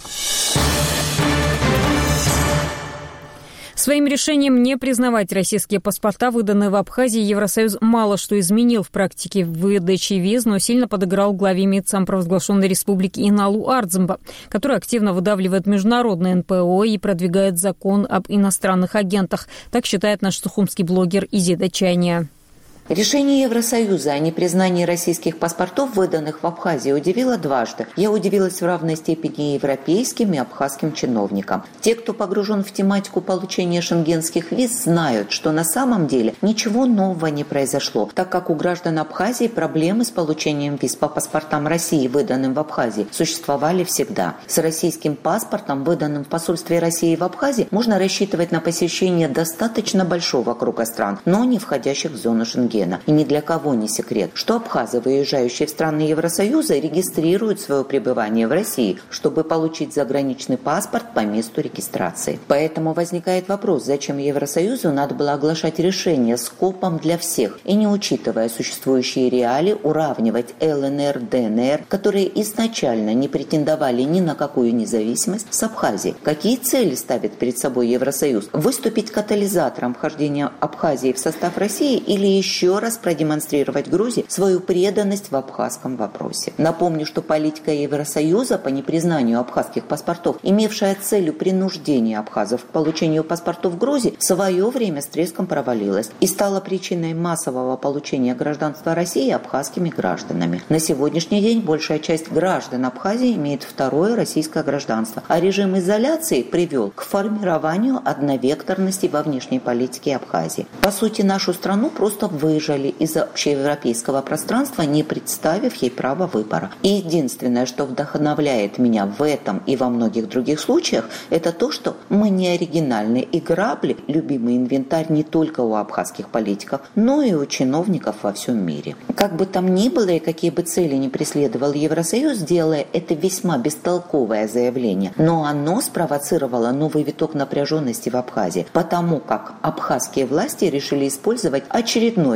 Своим решением не признавать российские паспорта, выданные в Абхазии, Евросоюз мало что изменил в практике выдачи виз, но сильно подыграл главе МИД самопровозглашенной республики Иналу Ардземба, который активно выдавливает международное эн пэ о и продвигает закон об иностранных агентах. Так считает наш сухумский блогер Изида Чайния. Решение Евросоюза о непризнании российских паспортов, выданных в Абхазии, удивило дважды. Я удивилась в равной степени европейским и абхазским чиновникам. Те, кто погружен в тематику получения шенгенских виз, знают, что на самом деле ничего нового не произошло, так как у граждан Абхазии проблемы с получением виз по паспортам России, выданным в Абхазии, существовали всегда. С российским паспортом, выданным в посольстве России в Абхазии, можно рассчитывать на посещение достаточно большого круга стран, но не входящих в зону Шенгена. И ни для кого не секрет, что абхазы, выезжающие в страны Евросоюза, регистрируют свое пребывание в России, чтобы получить заграничный паспорт по месту регистрации. Поэтому возникает вопрос, зачем Евросоюзу надо было оглашать решение скопом для всех и, не учитывая существующие реалии, уравнивать эл эн эр, дэ эн эр, которые изначально не претендовали ни на какую независимость, с Абхазией. Какие цели ставит перед собой Евросоюз? Выступить катализатором вхождения Абхазии в состав России или еще еще раз продемонстрировать Грузии свою преданность в абхазском вопросе. Напомню, что политика Евросоюза по непризнанию абхазских паспортов, имевшая целью принуждения абхазов к получению паспортов Грузии, в свое время с треском провалилась и стала причиной массового получения гражданства России абхазскими гражданами. На сегодняшний день большая часть граждан Абхазии имеет второе российское гражданство, а режим изоляции привел к формированию одновекторности во внешней политике Абхазии. По сути, нашу страну просто выжили из общеевропейского пространства, не представив ей права выбора. И единственное, что вдохновляет меня в этом и во многих других случаях, это то, что мы не оригинальны, и грабли – любимый инвентарь не только у абхазских политиков, но и у чиновников во всем мире. Как бы там ни было и какие бы цели ни преследовал Евросоюз, делая это весьма бестолковое заявление, но оно спровоцировало новый виток напряженности в Абхазии, потому как абхазские власти решили использовать очередной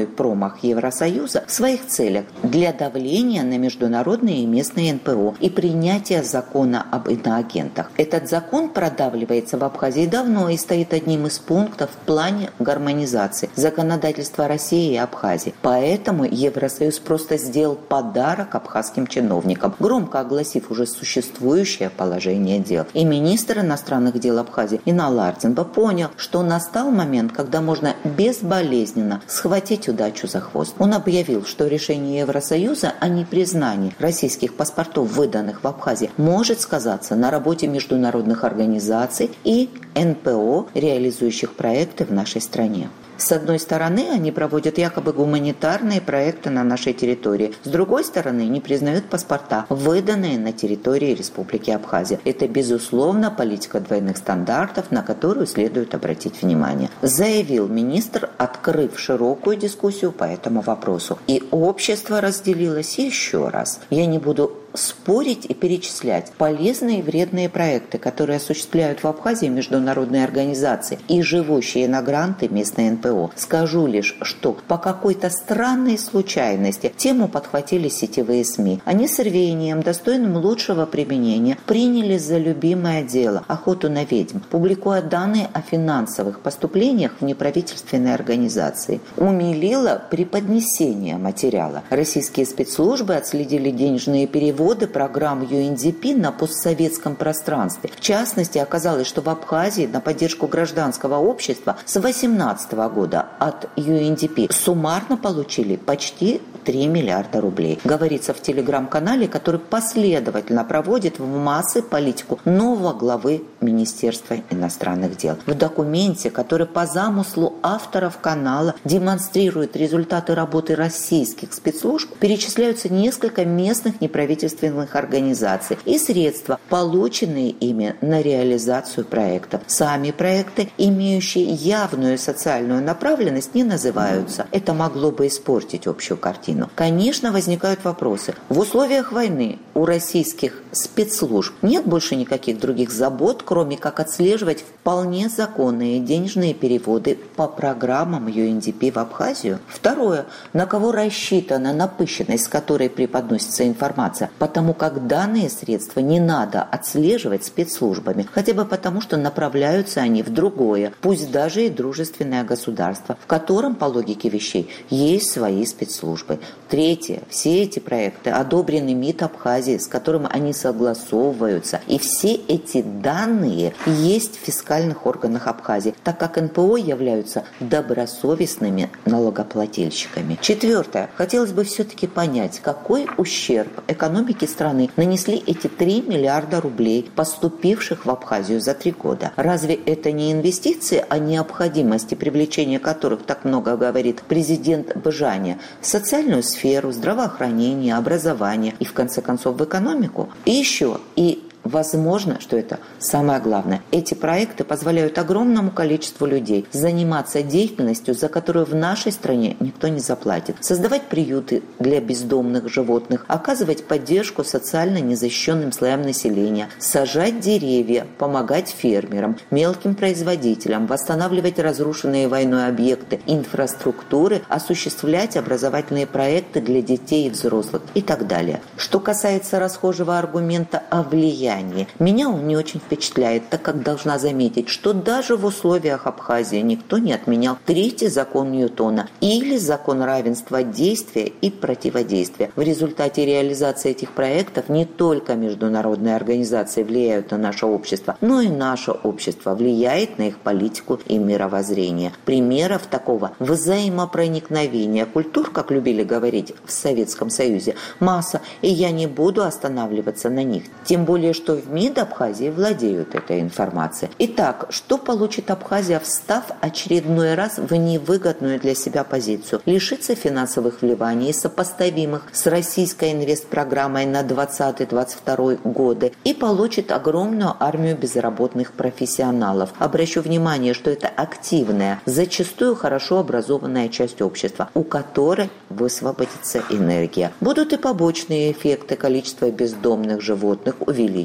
очередной промах Евросоюза в своих целях для давления на международные и местные эн пэ о и принятия закона об иноагентах. Этот закон продавливается в Абхазии давно и стоит одним из пунктов в плане гармонизации законодательства России и Абхазии. Поэтому Евросоюз просто сделал подарок абхазским чиновникам, громко огласив уже существующее положение дел. И министр иностранных дел Абхазии Инал Ардинба понял, что настал момент, когда можно безболезненно схватить удачу за хвост. Он объявил, что решение Евросоюза о непризнании российских паспортов, выданных в Абхазии, может сказаться на работе международных организаций и эн пэ о, реализующих проекты в нашей стране. С одной стороны, они проводят якобы гуманитарные проекты на нашей территории. С другой стороны, не признают паспорта, выданные на территории Республики Абхазия. Это, безусловно, политика двойных стандартов, на которую следует обратить внимание, заявил министр, открыв широкую дискуссию по этому вопросу. И общество разделилось еще раз. Я не буду спорить и перечислять полезные и вредные проекты, которые осуществляют в Абхазии международные организации и живущие на гранты местные эн пэ о. Скажу лишь, что по какой-то странной случайности тему подхватили сетевые СМИ. Они с рвением, достойным лучшего применения, приняли за любимое дело охоту на ведьм, публикуя данные о финансовых поступлениях в неправительственные организации. Умилило преподнесение материала. Российские спецслужбы отследили денежные переводы программ ю эн ди пи на постсоветском пространстве. В частности, оказалось, что в Абхазии на поддержку гражданского общества с две тысячи восемнадцатого года от ю эн ди пи суммарно получили почти три миллиарда рублей. Говорится в телеграм-канале, который последовательно проводит в массы политику нового главы Министерства иностранных дел. В документе, который по замыслу авторов канала демонстрирует результаты работы российских спецслужб, перечисляются несколько местных неправительственных организаций и средства, полученные ими на реализацию проектов. Сами проекты, имеющие явную социальную направленность, не называются. Это могло бы испортить общую картину. Конечно, возникают вопросы. В условиях войны у российских спецслужб нет больше никаких других забот, кроме как отслеживать вполне законные денежные переводы по программам ю эн ди пи в Абхазию. Второе. На кого рассчитана напыщенность, с которой преподносится информация, потому как данные средства не надо отслеживать спецслужбами, хотя бы потому, что направляются они в другое, пусть даже и дружественное государство, в котором, по логике вещей, есть свои спецслужбы. Третье. Все эти проекты одобрены МИД Абхазии, с которым они согласовываются. И все эти данные есть в фискальных органах Абхазии, так как эн пэ о являются добросовестными налогоплательщиками. Четвертое. Хотелось бы все-таки понять, какой ущерб экономике страны нанесли эти три миллиарда рублей, поступивших в Абхазию за три года. Разве это не инвестиции, о необходимости привлечения которых так много говорит президент Бжаня, в социальную сферу, здравоохранение, образование и, в конце концов, в экономику? И еще, и возможно, что это самое главное, эти проекты позволяют огромному количеству людей заниматься деятельностью, за которую в нашей стране никто не заплатит. Создавать приюты для бездомных животных, оказывать поддержку социально незащищенным слоям населения, сажать деревья, помогать фермерам, мелким производителям, восстанавливать разрушенные войной объекты инфраструктуры, осуществлять образовательные проекты для детей и взрослых и так далее. Что касается расхожего аргумента о влиянии, меня он не очень впечатляет, так как должна заметить, что даже в условиях Абхазии никто не отменял третий закон Ньютона или закон равенства действия и противодействия. В результате реализации этих проектов не только международные организации влияют на наше общество, но и наше общество влияет на их политику и мировоззрение. Примеров такого взаимопроникновения культур, как любили говорить в Советском Союзе, масса, и я не буду останавливаться на них. Тем более, что в МИД Абхазии владеют этой информацией. Итак, что получит Абхазия, встав очередной раз в невыгодную для себя позицию? Лишится финансовых вливаний, сопоставимых с российской инвестпрограммой на двадцатый-двадцать второй годы, и получит огромную армию безработных профессионалов. Обращу внимание, что это активная, зачастую хорошо образованная часть общества, у которой высвободится энергия. Будут и побочные эффекты: количество бездомных животных увеличится,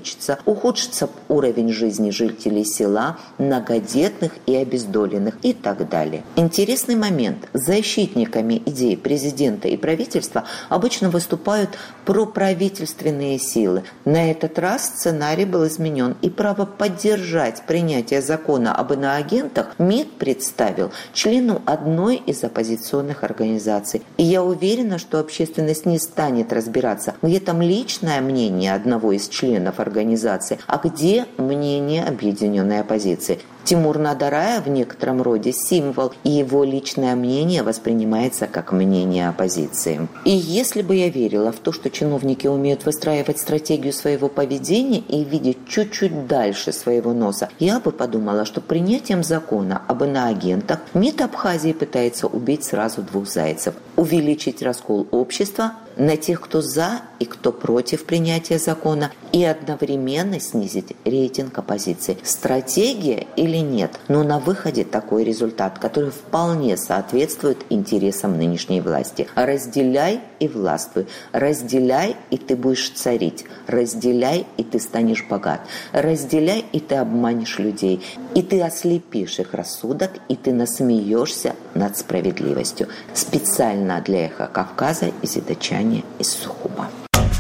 увеличится, ухудшится уровень жизни жителей села, многодетных и обездоленных и так далее. Интересный момент. Защитниками идей президента и правительства обычно выступают проправительственные силы. На этот раз сценарий был изменен, и право поддержать принятие закона об иноагентах МИД представил члену одной из оппозиционных организаций. И я уверена, что общественность не станет разбираться, где там личное мнение одного из членов организации, а где мнение объединенной оппозиции. Тимур Надараев в некотором роде символ, и его личное мнение воспринимается как мнение оппозиции. И если бы я верила в то, что чиновники умеют выстраивать стратегию своего поведения и видеть чуть-чуть дальше своего носа, я бы подумала, что принятием закона об иноагентах МИД Абхазии пытается убить сразу двух зайцев. Увеличить раскол общества на тех, кто за и кто против принятия закона, и одновременно снизить рейтинг оппозиции. Стратегия или нет, но на выходе такой результат, который вполне соответствует интересам нынешней власти. Разделяй и властвуй. Разделяй, и ты будешь царить. Разделяй, и ты станешь богат. Разделяй, и ты обманешь людей. И ты ослепишь их рассудок, и ты насмеешься над справедливостью. Специально для «Эхо Кавказа» и Зидачане из Сухума.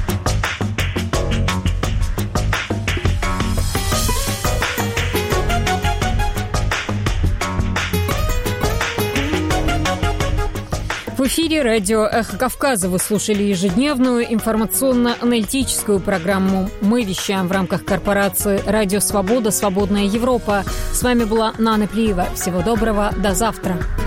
В эфире радио «Эхо Кавказа». Вы слушали ежедневную информационно-аналитическую программу. Мы вещаем в рамках корпорации «Радио Свобода. Свободная Европа». С вами была Нана Плиева. Всего доброго. До завтра.